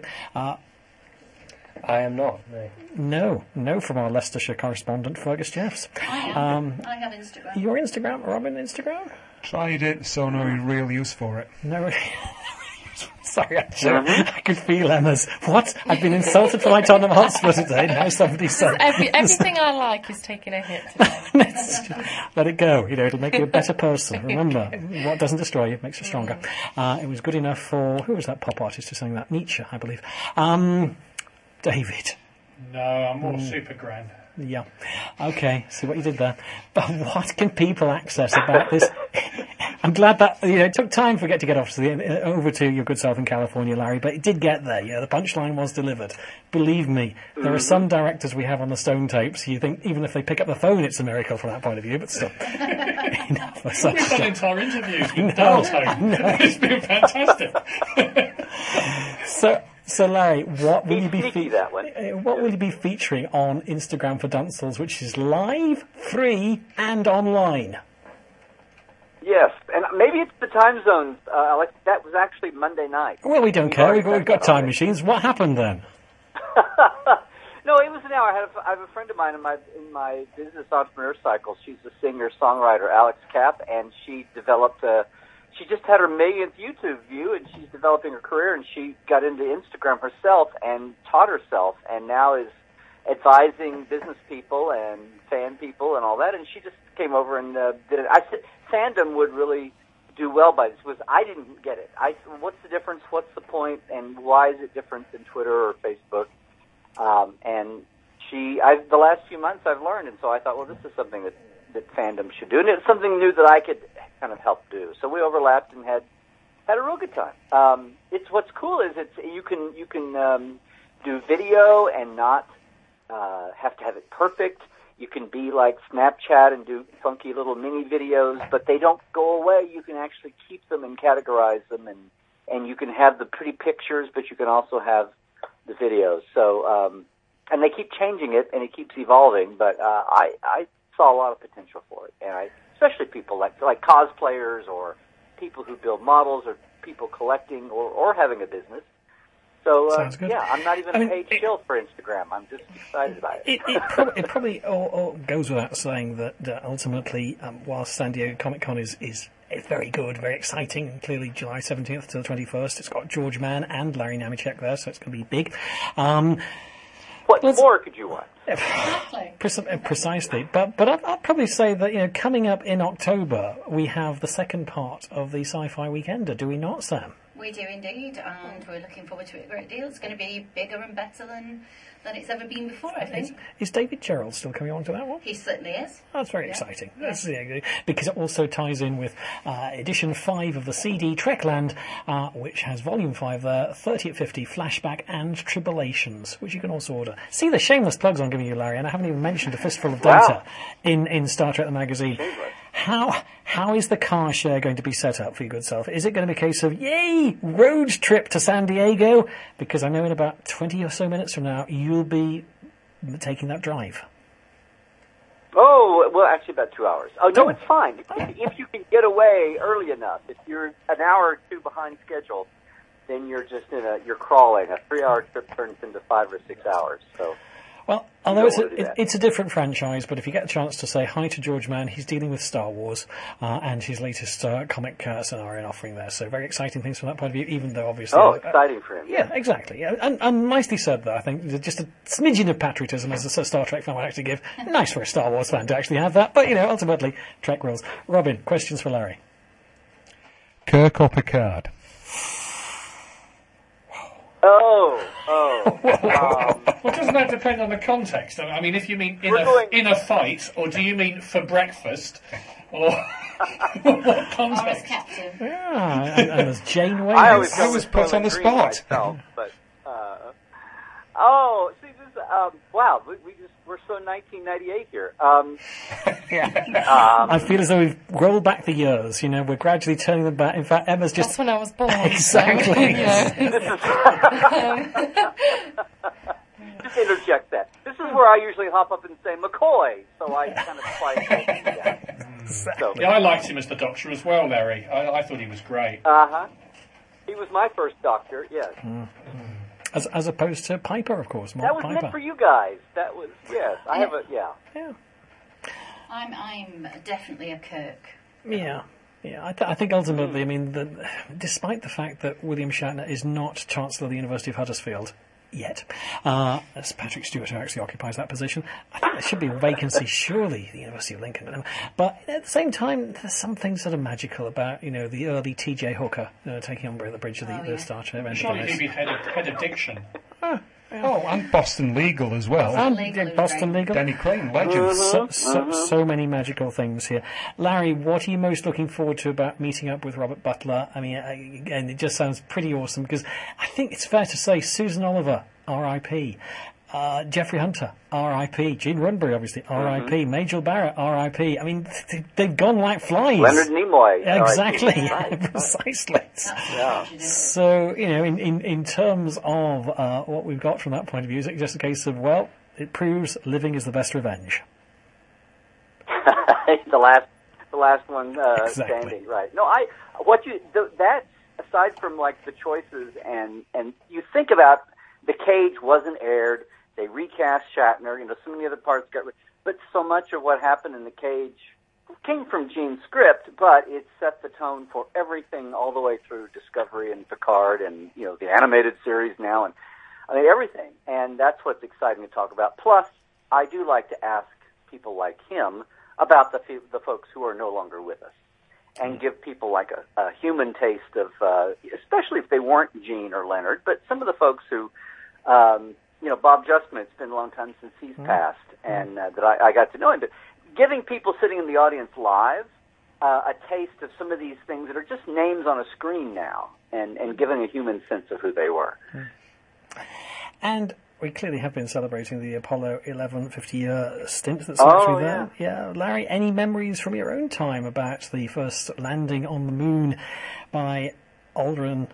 I am not, no. No, from our Leicestershire correspondent, Fergus Jeffs. I am. I have Instagram. Your Instagram? Robin, Instagram? Tried it, so no real use for it. No. Sorry, I could feel Emma's. What? I've been insulted for my Tottenham Hotspur today. Now somebody said everything I like is taking a hit today. Let it go. It'll make you a better person. Remember, what doesn't destroy you makes you stronger. It was good enough for, who was that pop artist who sang that? Nietzsche, I believe. David. No, I'm more super grand. Yeah. Okay, see what you did there. But what can people access about this? I'm glad that it took time for it to get off to the over to your good self in California, Larry, but it did get there. The punchline was delivered. Believe me, there are some directors we have on the Stone tapes. You think even if they pick up the phone, it's a miracle from that point of view. But still, enough of such We've done entire interviews with No. It's been fantastic. So Larry, what will you be featuring on Instagram for Dunstals, which is live, free, and online? Yes, and maybe it's the time zones. That was actually Monday night. Well, we don't care. We've got time machines. What happened then? No, it was an hour. I have a friend of mine in my business entrepreneur cycle. She's a singer-songwriter, Alex Kapp, and she developed she just had her millionth YouTube view, and she's developing her career, and she got into Instagram herself and taught herself, and now is advising business people and fan people and all that, and she just came over and did it. I said fandom would really do well by this. I didn't get it. What's the difference? What's the point? And why is it different than Twitter or Facebook? And the last few months I've learned, and so I thought, well, this is something that fandom should do, and it's something new that I could kind of help do. So we overlapped and had a real good time. It's what's cool is you can do video and not have to have it perfect. You can be like Snapchat and do funky little mini videos, but they don't go away. You can actually keep them and categorize them, and you can have the pretty pictures, but you can also have the videos. So, and they keep changing it, and it keeps evolving, but I saw a lot of potential for it, and especially people like cosplayers or people who build models or people collecting or having a business. So, yeah, I'm not even a paid shill for Instagram. I'm just excited about it. It probably all goes without saying that ultimately, while San Diego Comic-Con is very good, very exciting, clearly July 17th to the 21st, it's got George Mann and Larry Nemeczek there, so it's going to be big. What more could you want? Precisely. But I'd probably say that, coming up in October, we have the second part of the Sci-Fi Weekender, do we not, Sam? We do indeed, and we're looking forward to it a great deal. It's going to be bigger and better than it's ever been before, I think. Is David Gerald still coming on to that one? He certainly is. That's very exciting. That's, because it also ties in with edition 5 of the CD Trekland, which has volume 5 there, 30 at 50, Flashback and Tribulations, which you can also order. See the shameless plugs I'm giving you, Larry, and I haven't even mentioned A Fistful of Data in Star Trek the magazine. How is the car share going to be set up for your good self? Is it going to be a case of, yay, road trip to San Diego? Because I know in about 20 or so minutes from now, you'll be taking that drive. Oh, well, actually about 2 hours. Oh, no, it's fine. If you can get away early enough, if you're an hour or two behind schedule, then you're just you're crawling. A 3-hour trip turns into 5 or 6 hours, so... Well, although it's a different franchise, but if you get a chance to say hi to George Mann, he's dealing with Star Wars and his latest comic scenario offering there. So very exciting things from that point of view, even though obviously... Oh, exciting for him. Yeah, exactly. Yeah. And nicely said, though, I think. Just a smidgen of patriotism as a Star Trek fan would actually give. Nice for a Star Wars fan to actually have that. But, ultimately, Trek rules. Robin, questions for Larry? Kirk or Picard? Well, doesn't that depend on the context? I mean, if you mean in a fight, or do you mean for breakfast, or what context? Yeah, and there's Janeway. I was put on the spot. Myself, but, see, this, wow, we're so 1998 here. I feel as though we've rolled back the years. We're gradually turning them back. In fact, Emma's just... That's when I was born. Exactly. Just interject that. This is where I usually hop up and say McCoy, so I kind of quietly do that. So. Yeah, I liked him as the Doctor as well, Larry. I thought he was great. He was my first Doctor, yes. As opposed to Piper, of course. Mark that was Piper. meant for you guys. That was, yes. I'm definitely a Kirk. Yeah. Yeah, I think ultimately, I mean, despite the fact that William Shatner is not Chancellor of the University of Huddersfield yet, as Patrick Stewart, who actually occupies that position, I think there should be a vacancy, surely, at the University of Lincoln. But at the same time, there's something sort of magical about, the early T.J. Hooker taking on the bridge of the Star Trek Enterprise. Surely he'd be head of diction. Oh, and Boston Legal as well. And Boston Legal. Danny Crane, legend. So many magical things here. Larry, what are you most looking forward to about meeting up with Robert Butler? I mean, again, it just sounds pretty awesome, because I think it's fair to say Susan Oliver, R.I.P., Jeffrey Hunter, R.I.P., Gene Roddenberry, obviously, R.I.P., Majel Barrett, R.I.P. I mean, they've gone like flies. Leonard Nimoy. Exactly, Right. precisely. Yeah. So, in terms of what we've got from that point of view, is it just a case of, well, it proves living is the best revenge? the last one standing, right? No, that aside from like the choices and you think about The Cage wasn't aired. They recast Shatner. So many other parts got, but so much of what happened in The Cage came from Gene's script, but it set the tone for everything all the way through Discovery and Picard and the animated series now, and I mean everything. And that's what's exciting to talk about. Plus, I do like to ask people like him about the folks who are no longer with us, and give people like a human taste of, especially if they weren't Gene or Leonard, but some of the folks who. Bob Justman, it's been a long time since he's passed, and that I got to know him. But giving people sitting in the audience live a taste of some of these things that are just names on a screen now, and giving a human sense of who they were. And we clearly have been celebrating the Apollo 11 50-year stint that's actually there. Yeah, Larry, any memories from your own time about the first landing on the moon by Aldrin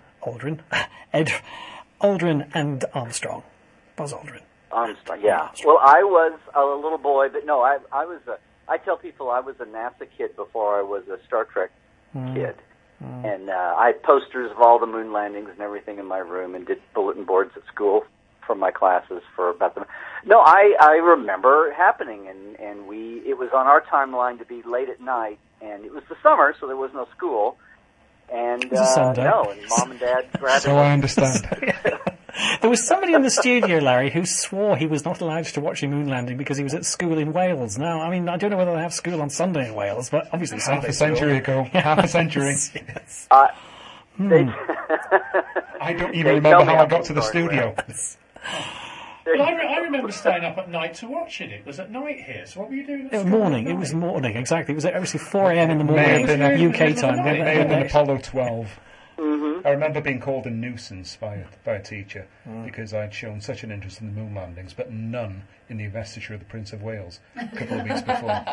and Armstrong? Buzz Aldrin. Armstrong, yeah. Well, I was a little boy, but no, I tell people I was a NASA kid before I was a Star Trek kid. And I had posters of all the moon landings and everything in my room, and did bulletin boards at school from my classes for about them. No, I remember it happening, and it was on our timeline to be late at night, and it was the summer, so there was no school. And and Mom and Dad grabbed So I understand. There was somebody in the studio, Larry, who swore he was not allowed to watch a moon landing because he was at school in Wales. Now, I mean, I don't know whether they have school on Sunday in Wales, but obviously half a century ago. Half a century. Yes. I don't even remember how I got to the studio. Well, I remember staying up at night to watch it. It was at night here. So what were you doing? It was morning, exactly. It was obviously 4 a.m. in the morning, UK time. It may have been Apollo 12. I remember being called a nuisance by a teacher because I'd shown such an interest in the moon landings, but none in the investiture of the Prince of Wales a couple of weeks before.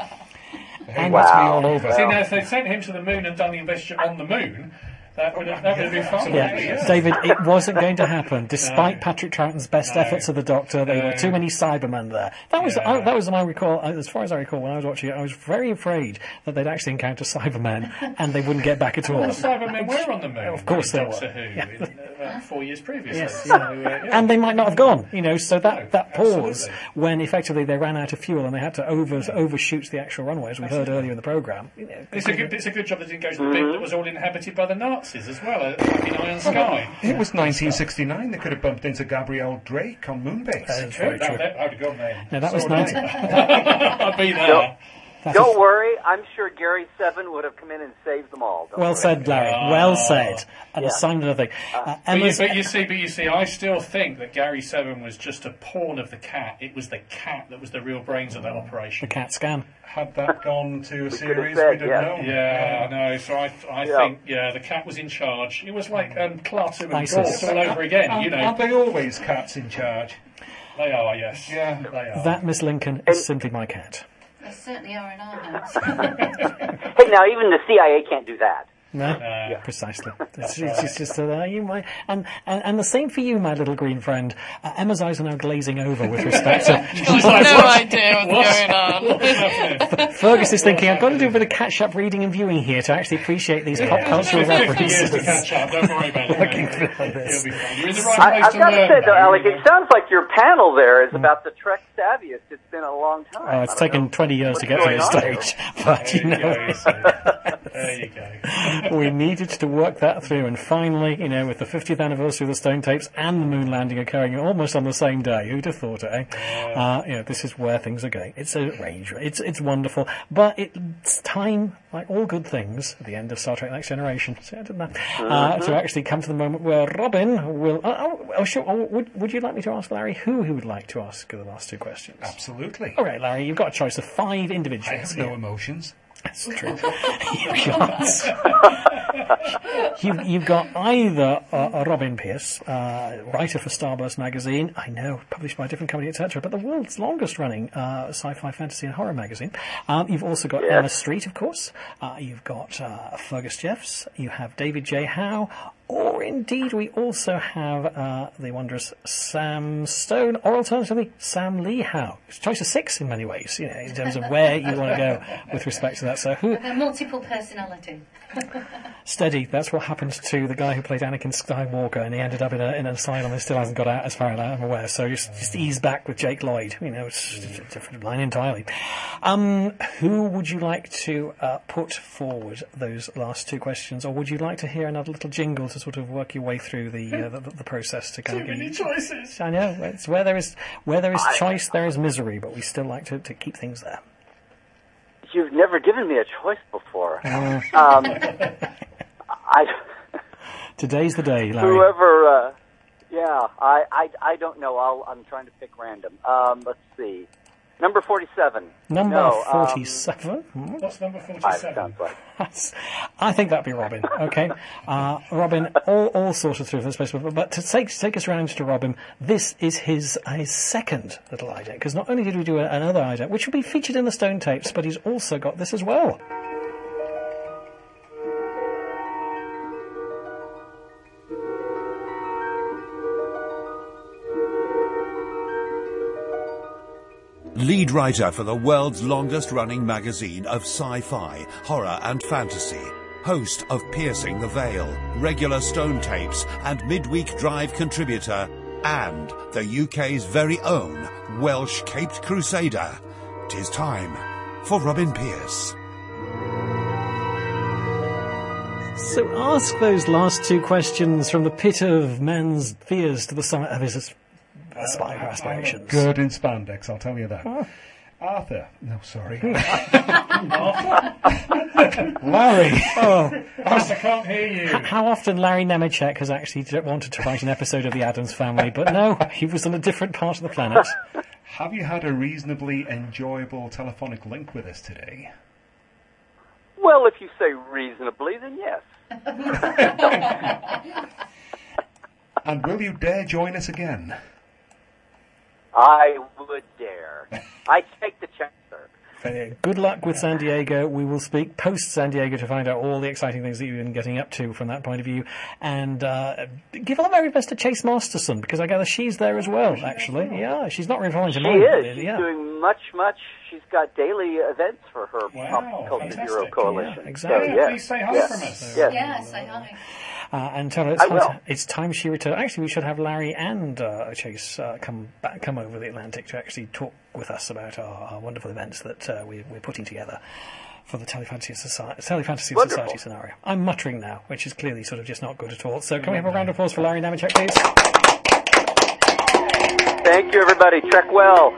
He wants me all over. See, now if they'd sent him to the moon and done the investiture on the moon, that would have been fun. Yeah. David, it wasn't going to happen. Despite Patrick Troughton's best efforts of the Doctor, there were too many Cybermen there. That was my recall. As far as I recall, when I was watching it, I was very afraid that they'd actually encounter Cybermen and they wouldn't get back at all. Well, the Cybermen were on the moon. Of course they were. Doctor Who, 4 years previously. Yes. So, and they might not have gone. So that pause when effectively they ran out of fuel and they had to overshoot the actual runway, as we heard earlier in the programme. It's a good job they didn't go to the bit that was all inhabited by the Nazis as well, like in Iron Sky. It was 1969. They could have bumped into Gabrielle Drake on Moonbase. That's very true. I'd have gone there. No, that was 19. I'd be there. Don't worry, I'm sure Gary Seven would have come in and saved them all. Well said, Larry. Well said. And assigned another thing. But you see, I still think that Gary Seven was just a pawn of the cat. It was the cat that was the real brains of that operation. The CAT scan. Had that gone to a series, we don't know. Yeah, I know. So I think, the cat was in charge. It was like Klaatu and Gort all over again. Aren't they always cats in charge? They are, yes. Yeah, they are. That, Miss Lincoln, is simply my cat. They certainly are in our house. Hey, now even the CIA can't do that. No, precisely. It's just you might, and the same for you, my little green friend. Emma's eyes are now glazing over with respect to. She's got no idea what's going on. Fergus is thinking, I've got to do a bit of catch-up reading and viewing here to actually appreciate these pop cultural references. To catch up. Don't worry about it. It'll be fun. You're in the right place I've got to say, though, Alec, it sounds like your panel there is about the Trek savviest. It's been a long time. It's taken 20 years to get to this stage, but There you go. We needed to work that through, and finally, with the 50th anniversary of the Stone Tapes and the moon landing occurring almost on the same day, who'd have thought it, eh? This is where things are going. It's a range. It's wonderful, but it's time, like all good things, at the end of Star Trek Next Generation, to actually come to the moment where Robin will... sure. Would you like me to ask Larry who he would like to ask the last two questions? Absolutely. All right, Larry, you've got a choice of 5 individuals. I have no emotions. That's true. You've got either Robin Pierce, writer for Starburst magazine, I know, published by a different company, etc., but the world's longest-running sci-fi, fantasy, and horror magazine. You've also got Emma Street, of course. You've got Fergus Jeffs. You have David J. Howe. Or indeed, we also have the wondrous Sam Stone, or alternatively, Sam Lee Howe. It's a choice of 6 in many ways, in terms of where you want to go with respect to that. So who? With a multiple personality. Steady. That's what happened to the guy who played Anakin Skywalker, and he ended up in an asylum and still hasn't got out, as far as I'm aware. So just ease back with Jake Lloyd. It's a different line entirely. Who would you like to put forward those last 2 questions, or would you like to hear another little jingle to sort of work your way through the process to kind of Too many choices. I know. It's where there is choice, there is misery, but we still like to keep things there. You've never given me a choice before. Today's the day, Larry. Whoever, I don't know. I'm trying to pick random. Let's see. Number 47. Number 47? What's number 47? Sounds like. I think that'd be Robin. Okay, Robin, all sorted through this place, but to take us round to Robin, this is his second little idea, because not only did we do another idea, which will be featured in the Stone Tapes, but he's also got this as well. Lead writer for the world's longest-running magazine of sci-fi, horror and fantasy. Host of Piercing the Veil, regular Stone Tapes and midweek Drive contributor. And the UK's very own Welsh Caped Crusader. 'Tis time for Robin Pierce. So ask those last 2 questions from the pit of man's fears to the summit of his aspirations. Good in spandex, I'll tell you that. Arthur. No, sorry. Larry. I can't hear you. How often Larry Nemeczek has actually wanted to write an episode of The Addams Family, but no, he was on a different part of the planet. Have you had a reasonably enjoyable telephonic link with us today? Well, if you say reasonably, then yes. And will you dare join us again? I would dare. I take the chance, sir. Good luck with San Diego. We will speak post San Diego to find out all the exciting things that you've been getting up to from that point of view. And give our very best to Chase Masterson, because I gather she's there as well, actually. Yeah, she's not replying to She me. is. She's doing much. She's got daily events for her Pop Culture Hero Coalition. Yeah, exactly. So, please say hi from us. Yeah, say hi. And tell her it's time she returned. Actually, we should have Larry and Chase come over the Atlantic to actually talk with us about our wonderful events that we're putting together for the Telefantasy Society scenario. I'm muttering now, which is clearly sort of just not good at all. So can we have a round of applause for Larry Nemeczek, please? Thank you, everybody. Trek well.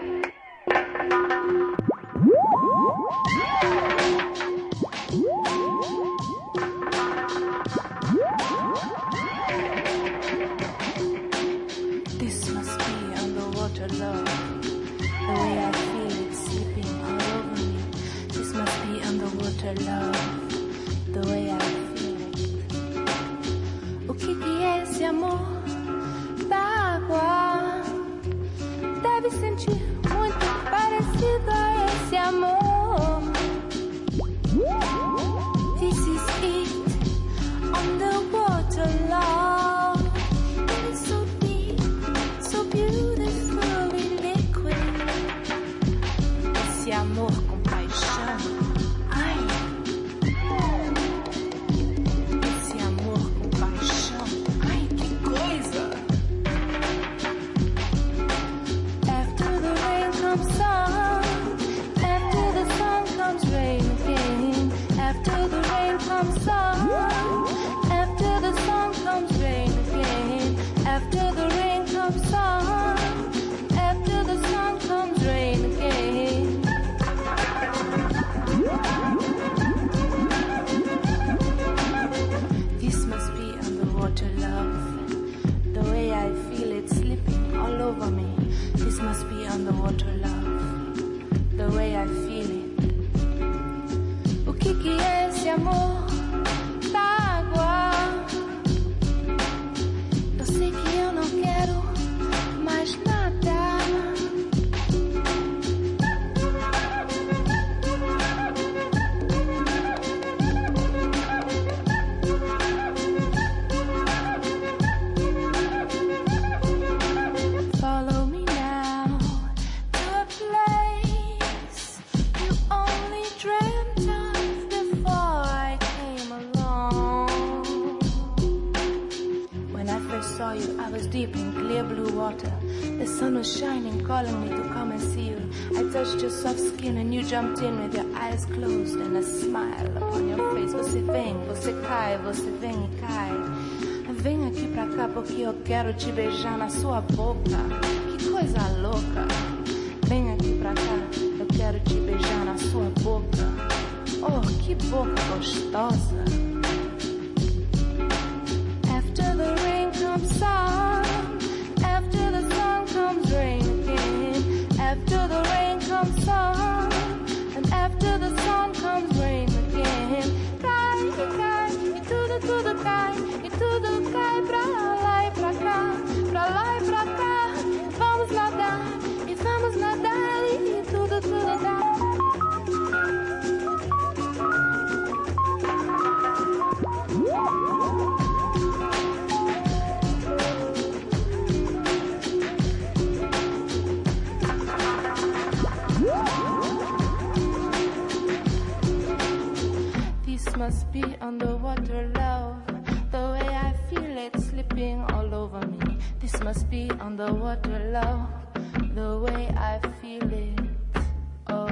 Love, the way I feel it. O que é esse amor da água? Deve sentir sun. After the sun comes rain again. After the rain comes sun. After the sun comes rain again. This must be underwater love. The way I feel it slipping all over me. This must be underwater love. The way I feel it. O que é esse amor da água? Eu sei que eu não quero mais nada. Follow me now to a place you only dreamt of before I came along. When I first saw you, I was deep in clear blue water. The sun was shining, calling me to come and see you. I touched your soft skin and you jumped in with your eyes closed and a smile upon your face. Você vem, você cai, você vem e cai. Vem aqui pra cá porque eu quero te beijar na sua boca. Que coisa louca. Vem aqui pra cá, eu quero te beijar na sua boca. Oh, que boca gostosa. After the rain comes sun. After the sun comes rain again. After the rain comes sun. And after the sun comes rain again. Cai, cai, e tudo cai. E tudo cai pra lá e pra cá. Pra lá e pra cá. Vamos nadar, e vamos nadar. E tudo cai. This must be underwater love. The way I feel it slipping all over me. This must be underwater love. The way I feel it. Oh.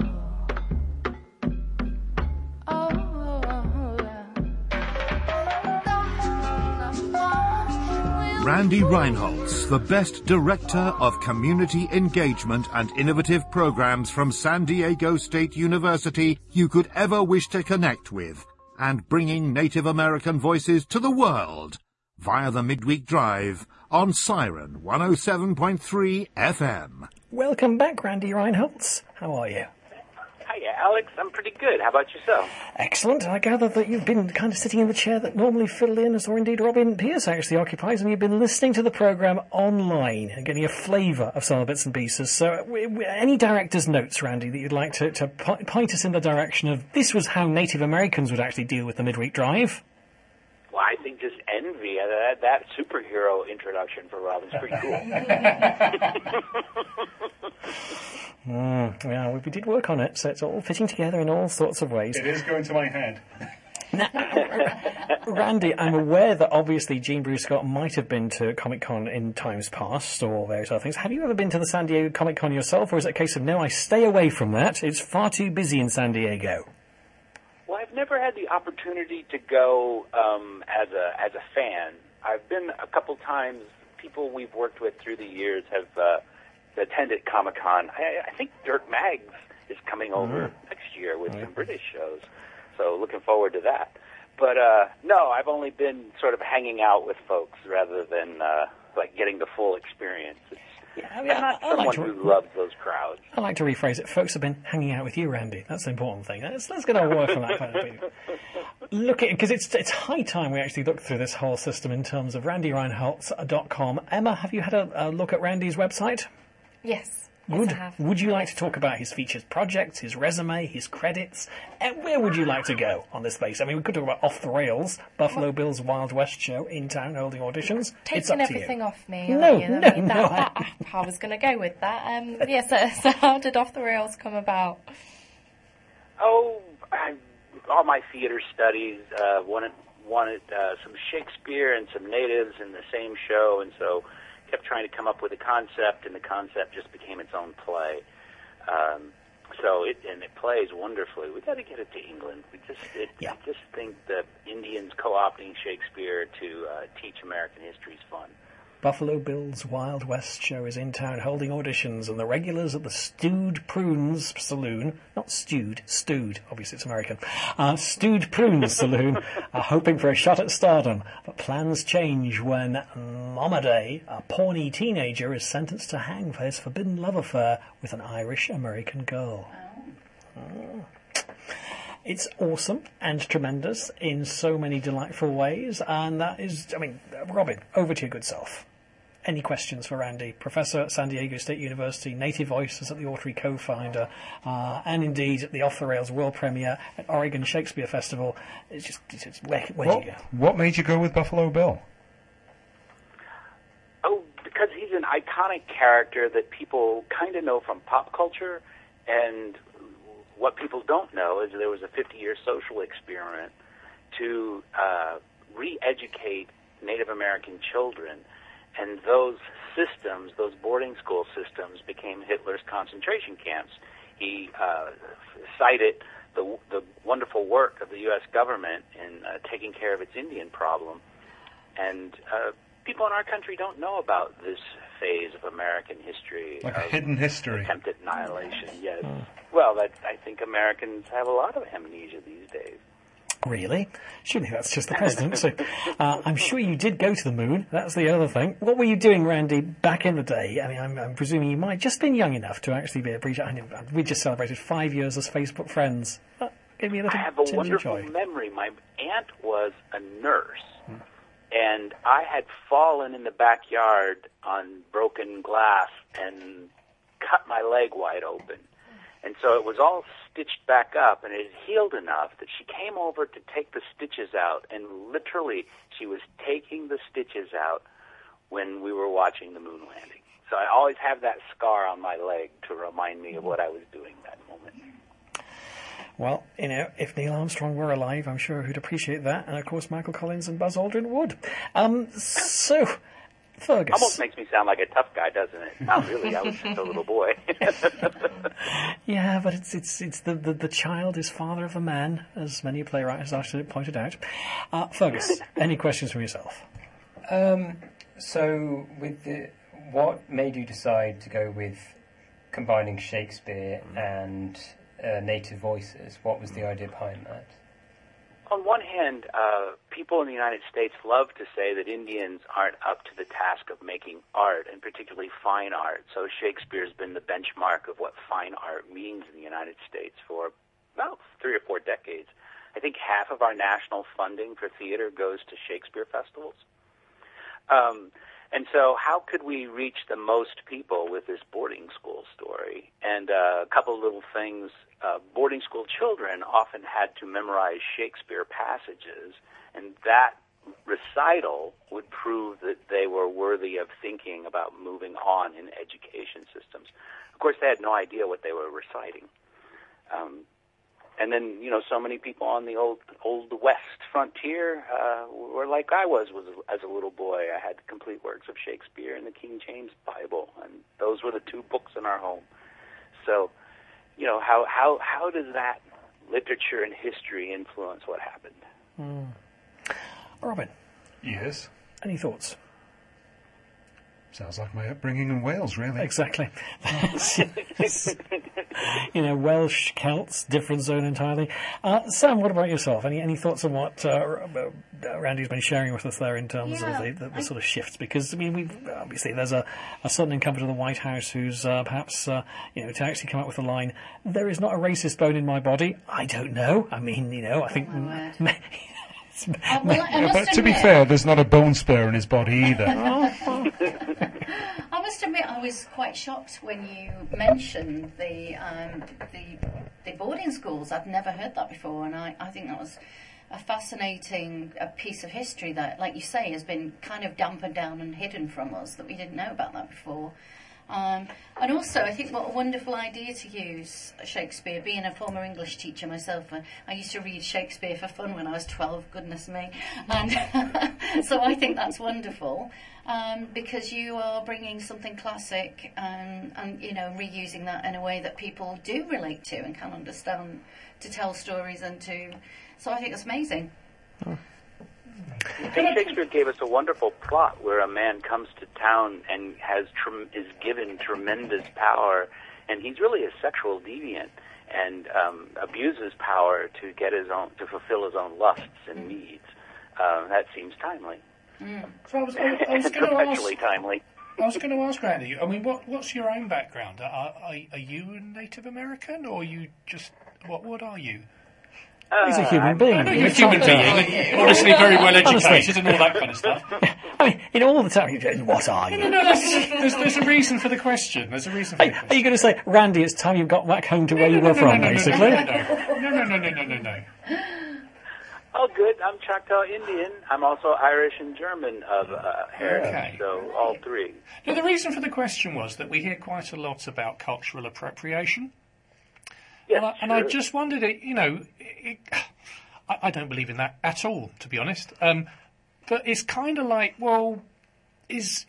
Randy Reinholz, the best director of community engagement and innovative programs from San Diego State University you could ever wish to connect with, and bringing Native American voices to the world via the Midweek Drive on Siren 107.3 FM. Welcome back, Randy Reinholz. How are you? Hiya, Alex. I'm pretty good. How about yourself? Excellent. I gather that you've been kind of sitting in the chair that normally Phil Linus or indeed Robin Pierce actually occupies, and you've been listening to the programme online and getting a flavour of some of the bits and pieces. So any director's notes, Randy, that you'd like to point us in the direction of this was how Native Americans would actually deal with the Midweek Drive? Well, I think just envy. That superhero introduction for Robin's pretty cool. Yeah, we did work on it, so it's all fitting together in all sorts of ways. It is going to my head. Randy, I'm aware that obviously Jean Bruce Scott might have been to Comic-Con in times past or various other things. Have you ever been to the San Diego Comic-Con yourself, or is it a case of, no, I stay away from that, it's far too busy in San Diego? Well, I've never had the opportunity to go as a fan. I've been a couple times. People we've worked with through the years have attended Comic-Con. I think Dirk Maggs is coming over next year with some British shows, so looking forward to that. But no, I've only been sort of hanging out with folks rather than like getting the full experience. I'm not someone who loves those crowds. I like to rephrase it. Folks have been hanging out with you, Randy. That's the important thing. Let's get our work on that kind of thing. Look at it, because it's high time we actually look through this whole system in terms of randyreinholz.com. Emma, have you had a look at Randy's website? Yes. Would, Yes, I have. would you like to talk about his featured projects, his resume, his credits? Where would you like to go on this space? I mean, we could talk about Off the Rails, Buffalo Bill's Wild West show in town holding auditions. It's up Taking to you. everything off me. No, aren't you? no, I mean, no. I was going to go with that. So how did Off the Rails come about? Oh, all my theater studies wanted some Shakespeare and some natives in the same show, and so kept trying to come up with a concept, and the concept just became its own play. So it plays wonderfully. We got to get it to England. I just think that Indians co-opting Shakespeare to teach American history is fun. Buffalo Bill's Wild West show is in town holding auditions, and the regulars at the Stewed Prunes Saloon, not stewed, obviously it's American, Stewed Prunes Saloon are hoping for a shot at stardom, but plans change when Momaday, a Pawnee teenager, is sentenced to hang for his forbidden love affair with an Irish-American girl. It's awesome and tremendous in so many delightful ways, and that is, Robin, over to your good self. Any questions for Randy? Professor at San Diego State University, Native Voices at the Autry co-founder, and indeed at the Off the Rails world premiere at Oregon Shakespeare Festival. Where do you go? What made you go with Buffalo Bill? Oh, because he's an iconic character that people kind of know from pop culture, and what people don't know is there was a 50-year social experiment to re-educate Native American children, and those systems, those boarding school systems, became Hitler's concentration camps. He cited the wonderful work of the U.S. government in taking care of its Indian problem, and people in our country don't know about this phase of American history. Like a hidden history. Attempted annihilation, yes. Well, I think Americans have a lot of amnesia these days. Really? Surely that's just the president. So, I'm sure you did go to the moon. That's the other thing. What were you doing, Randy, back in the day? I mean, I'm presuming you might have just been young enough to actually be appreciated. We just celebrated 5 years as Facebook friends. Gave me a little I have a tinge of wonderful joy. memory. My aunt was a nurse, and I had fallen in the backyard on broken glass and cut my leg wide open. And so it was all stitched back up, and it had healed enough that she came over to take the stitches out, and literally she was taking the stitches out when we were watching the moon landing. So I always have that scar on my leg to remind me of what I was doing that moment. Well, if Neil Armstrong were alive, I'm sure he'd appreciate that. And, of course, Michael Collins and Buzz Aldrin would. So, Fergus. Almost makes me sound like a tough guy, doesn't it? Not really. I was just a little boy. Yeah, but it's the child is father of a man, as many playwrights actually pointed out. Fergus, any questions from yourself? So, what made you decide to go with combining Shakespeare and native voices? What was the idea behind that? On one hand, people in the United States love to say that Indians aren't up to the task of making art, and particularly fine art. So Shakespeare's been the benchmark of what fine art means in the United States for about 3 or 4 decades. I think half of our national funding for theater goes to Shakespeare festivals. And so how could we reach the most people with this boarding school story? And a couple of little things. Boarding school children often had to memorize Shakespeare passages, and that recital would prove that they were worthy of thinking about moving on in education systems. Of course, they had no idea what they were reciting. And then, so many people on the old West frontier were like I was as a little boy. I had complete works of Shakespeare and the King James Bible, and those were the 2 books in our home. So, how does that literature and history influence what happened? Robin? Yes? Any thoughts? Sounds like my upbringing in Wales, really. Exactly. Welsh, Celts, different zone entirely. Sam, what about yourself? Any thoughts on what Randy's been sharing with us there in terms of the sort of shifts? Because, we've obviously there's a certain incumbent of the White House who's perhaps, to actually come up with the line, "There is not a racist bone in my body." I don't know. I think... But to be fair, there's not a bone spur in his body either. I must admit, I was quite shocked when you mentioned the boarding schools. I've never heard that before, and I think that was a fascinating piece of history that, like you say, has been kind of dampened down and hidden from us, that we didn't know about that before. And also, I think what a wonderful idea to use Shakespeare. Being a former English teacher myself, I used to read Shakespeare for fun when I was 12, goodness me. And so I think that's wonderful, because you are bringing something classic and reusing that in a way that people do relate to and can understand, to tell stories and to... So I think that's amazing. I think Shakespeare gave us a wonderful plot where a man comes to town and is given tremendous power, and he's really a sexual deviant and abuses power to fulfill his own lusts and needs. That seems timely. So I was going to perpetually timely. I was going to ask Randy. I mean, what's your own background? Are you a Native American, or are you just what are you? He's a human being. I know you're a human being, obviously very well educated and all that kind of stuff. I mean, in all the time, what are you? No, there's a reason for the question. There's a reason for the question. Are you going to say, Randy, it's time you got back home to where you were from, basically? No. Oh, good. I'm Choctaw Indian. I'm also Irish and German of heritage, so all three. No, the reason for the question was that we hear quite a lot about cultural appropriation. Yes, and I just wondered, I don't believe in that at all, to be honest. But it's kind of like, well, is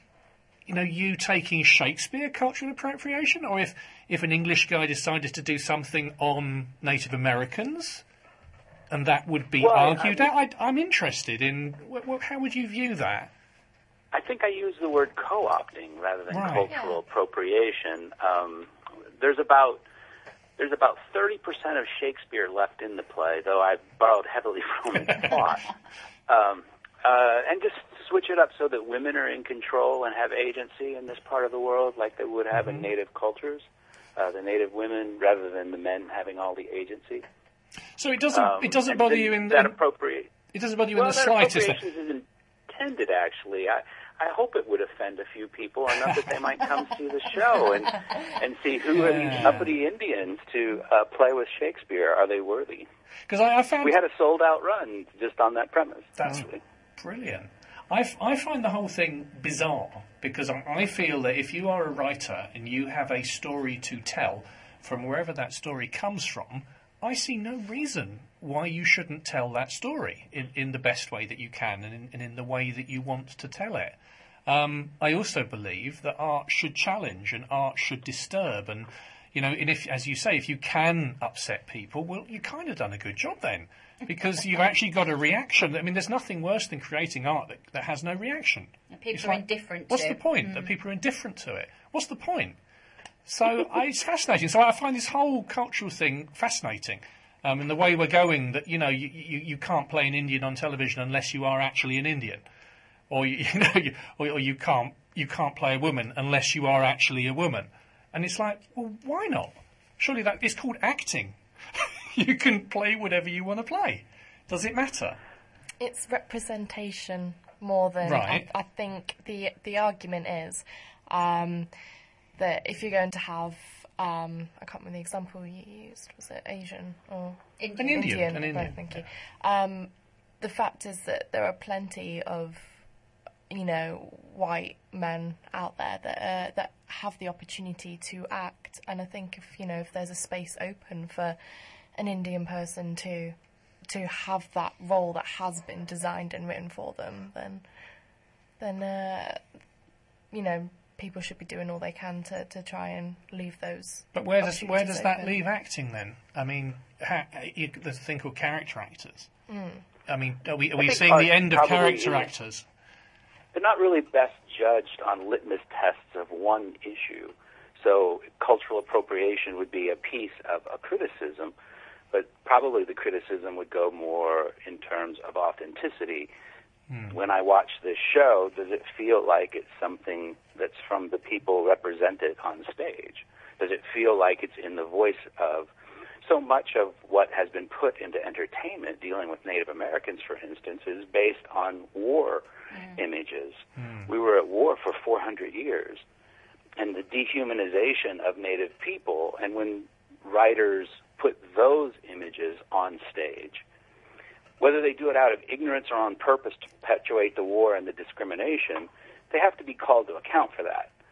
you taking Shakespeare cultural appropriation, or if an English guy decided to do something on Native Americans, and that would be argued out? I'm interested in how would you view that? I think I use the word co-opting rather than cultural appropriation. There's about 30% of Shakespeare left in the play, though I've borrowed heavily from its plot. And just switch it up so that women are in control and have agency in this part of the world like they would have in native cultures. The native women rather than the men having all the agency. So it doesn't bother you in that appropriate. It doesn't bother you in the slightest. Appropriation is intended, actually. I hope it would offend a few people enough that they might come see the show and see who are these uppity Indians to play with Shakespeare. Are they worthy? Because I found we had a sold-out run just on that premise. That's brilliant. I find the whole thing bizarre because I feel that if you are a writer and you have a story to tell from wherever that story comes from, I see no reason why you shouldn't tell that story in the best way that you can and in the way that you want to tell it. I also believe that art should challenge and art should disturb, and if, as you say, if you can upset people, well, you kind of done a good job then, because you've actually got a reaction. I mean, there's nothing worse than creating art that has no reaction. And people are indifferent. What's the point? That people are indifferent to it. What's the point? So it's fascinating. So I find this whole cultural thing fascinating. In the way we're going, that you can't play an Indian on television unless you are actually an Indian, or you can't play a woman unless you are actually a woman. And it's like, well, why not? Surely that is called acting. You can play whatever you want to play. Does it matter? It's representation more than I think the argument is that if you're going to have I can't remember the example you used. Was it Asian or Indian? An Indian. Thank you. The fact is that there are plenty of white men out there that have the opportunity to act, and I think if there's a space open for an Indian person to have that role that has been designed and written for them, then people should be doing all they can to try and leave those. But where does that leave acting then? I mean, there's a thing called character actors. I mean, are we seeing the end of character actors? They're not really best judged on litmus tests of one issue. So cultural appropriation would be a piece of a criticism, but probably the criticism would go more in terms of authenticity. When I watch this show, does it feel like it's something that's from the people represented on stage? Does it feel like it's in the voice of so much of what has been put into entertainment dealing with Native Americans, for instance, is based on war images. We were at war for 400 years, and the dehumanization of Native people, and when writers put those images on stage, whether they do it out of ignorance or on purpose to perpetuate the war and the discrimination, they have to be called to account for that.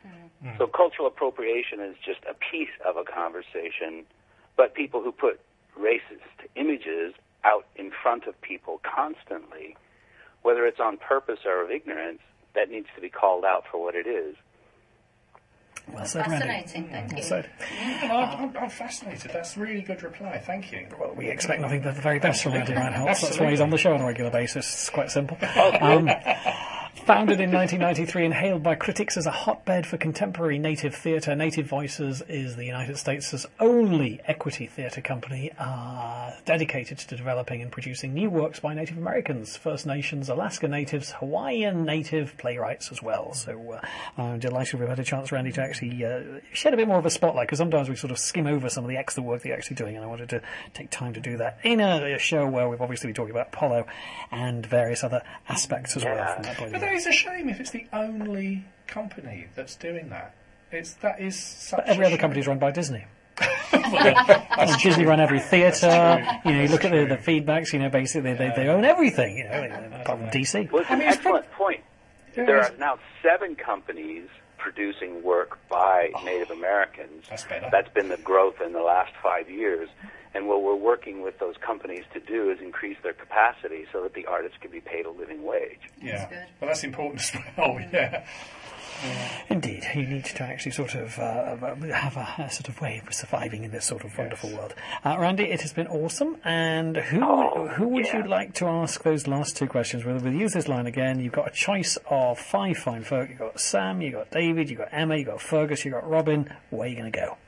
So cultural appropriation is just a piece of a conversation, but people who put racist images out in front of people constantly, whether it's on purpose or of ignorance, that needs to be called out for what it is. Well said, Fascinating, thank you. Well said. I'm fascinated. That's a really good reply. Thank you. Well, we expect nothing but the very best from Randy Reinholz. That's why he's on the show on a regular basis. It's quite simple. Founded in 1993 and hailed by critics as a hotbed for contemporary native theatre, Native Voices is the United States' only equity theatre company dedicated to developing and producing new works by Native Americans, First Nations, Alaska Natives, Hawaiian Native playwrights as well. So I'm delighted we've had a chance, Randy, to actually shed a bit more of a spotlight, because sometimes we sort of skim over some of the extra work that you're actually doing, and I wanted to take time to do that in a show where we've obviously been talking about Apollo and various other aspects as well from that point of But view. that is a shame if it's the only company that's doing that. That is such But every a other shame. company is run by Disney. That's Disney true. run every theatre. That's You look at the feedbacks. Basically they own everything. Apart from DC. Well, it's an excellent point. There are now 7 companies producing work by Native Americans. That's better. That's been the growth in the last 5 years. And what we're working with those companies to do is increase their capacity so that the artists can be paid a living wage. Yeah. Well, that's important as well. Yeah. Indeed, you need to actually sort of have a sort of way of surviving in this sort of wonderful world. Randy, it has been awesome. And who would you like to ask those last 2 questions? We'll use this line again. You've got a choice of 5 fine folk. You've got Sam, you've got David, you've got Emma, you've got Fergus, you've got Robin. Where are you going to go?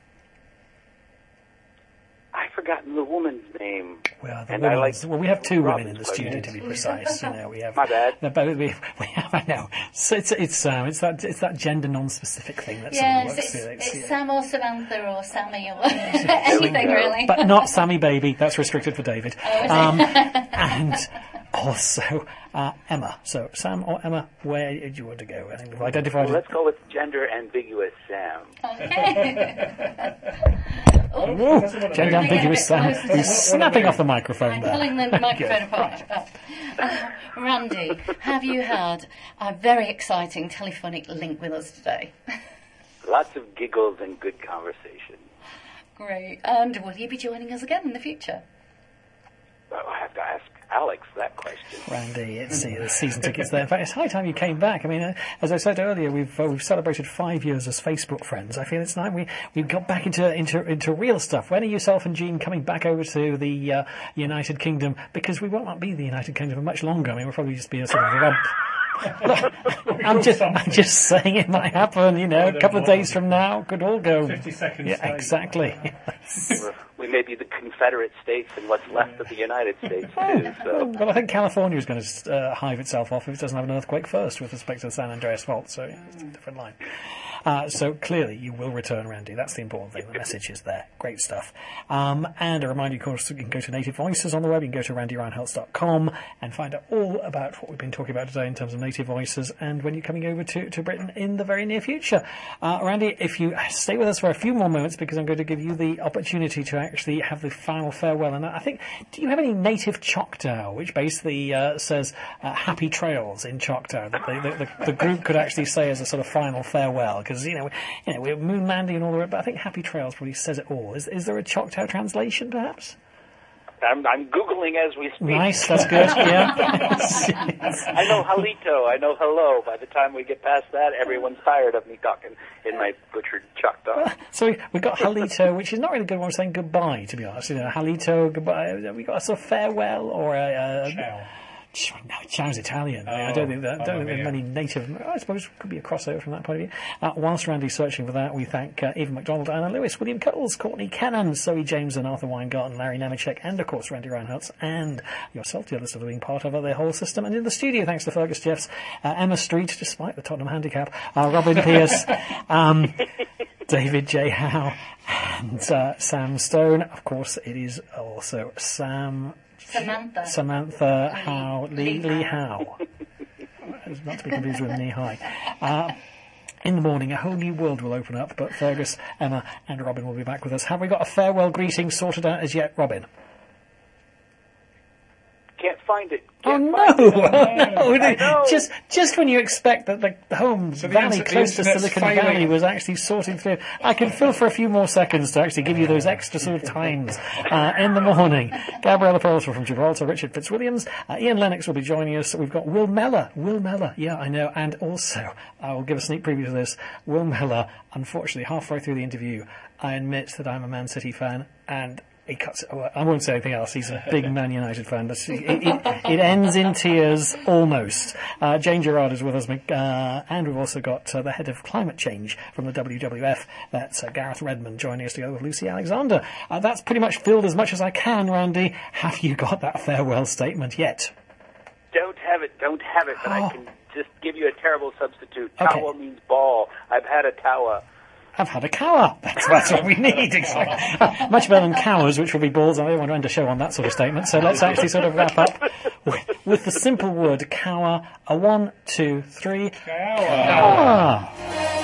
I've forgotten the woman's name. Well, And I like we have 2 women in the Robin's studio, question. to be precise. We have. My bad. No, but we have. I know. So it's that gender non-specific thing that Yes, sort of works. it's Sam or Samantha or Sammy or anything really. But not Sammy Baby. That's restricted for David. Oh, is it? And also Emma. So Sam or Emma, where do you want to go? I think we've identified. Well, let's go with gender ambiguous Sam. Ooh, gender ambiguous Sam. He's snapping off the microphone there. Pulling the microphone apart. Randy, have you had a very exciting telephonic link with us today? Lots of giggles and good conversation. Great. And will you be joining us again in the future? Well, I have to ask Alex that question. Randy, it's the season tickets there. In fact, it's high time you came back. I mean, as I said earlier, we've celebrated 5 years as Facebook friends. I feel it's time we've got back into real stuff. When are yourself and Jean coming back over to the United Kingdom? Because we won't be the United Kingdom for much longer. I mean, we'll probably just be a sort of rump. I'm just saying it might happen, a couple of days from now, could all go. 50 seconds. Yeah, exactly. We may be the Confederate States and what's left of the United States, too. So. Well, I think California is going to hive itself off if it doesn't have an earthquake first with respect to the San Andreas Fault, so it's a different line. So clearly you will return, Randy. That's the important thing. The message is there. Great stuff. And a reminder, of course, you can go to Native Voices on the web. You can go to randyreinholz.com and find out all about what we've been talking about today in terms of Native Voices and when you're coming over to Britain in the very near future. Randy, if you stay with us for a few more moments, because I'm going to give you the opportunity to actually have the final farewell. And I think, do you have any native Choctaw, which basically says happy trails in Choctaw, that the group could actually say as a sort of final farewell? Because, we're moon landing and all that, but I think happy trails probably says it all. Is there a Choctaw translation, perhaps? I'm Googling as we speak. Nice, that's good, yeah. I know halito, I know hello. By the time we get past that, everyone's tired of me talking in my butchered Choctaw. So we've got halito, which is not really a good one for saying goodbye, to be honest. Halito, goodbye. Have we got a sort of farewell or a... Ciao. No, it sounds Italian. I don't think there are many native. I suppose it could be a crossover from that point of view. Whilst Randy's searching for that, we thank Eva MacDonald, Anna Lewis, William Cuttles, Courtney Cannon, Zoe James, and Arthur Weingarten, Larry Nemeczek, and of course Randy Reinholz, and yourself, dear listener, for being part of their whole system. And in the studio, thanks to Fergus Jeffs, Emma Street, despite the Tottenham handicap, Robin Pierce, David J. Howe, and Sam Stone. Of course, it is also Samantha Howe, Lee Howe. Not to be confused with Knee High. In the morning, a whole new world will open up, but Fergus, Emma, and Robin will be back with us. Have we got a farewell greeting sorted out as yet, Robin? can't find it. Oh no! I know. Just when you expect that the home valley close to Silicon Valley was actually sorting through, I can fill for a few more seconds to actually give you those extra sort of times in the morning. Gabriella Peralta from Gibraltar, Richard Fitzwilliams, Ian Lennox will be joining us. We've got Will Mellor, yeah, I know, and also I will give a sneak preview of this. Will Mellor, unfortunately, halfway through the interview, I admit that I'm a Man City fan, and he cuts it. Well, I won't say anything else. He's a big Man United fan. It ends in tears almost. Jane Gerard is with us, and we've also got the head of climate change from the WWF. That's Gareth Redmond joining us to go with Lucy Alexander. That's pretty much filled as much as I can, Randy. Have you got that farewell statement yet? Don't have it, but I can just give you a terrible substitute. Okay. Tawa means ball. I've had a tawa. I've had a cower. That's what we need, exactly. Much better than cowers, which would be balls. I don't want to end a show on that sort of statement. So let's actually sort of wrap up with the simple word cower. A 1, 2, 3. Cower. Cower.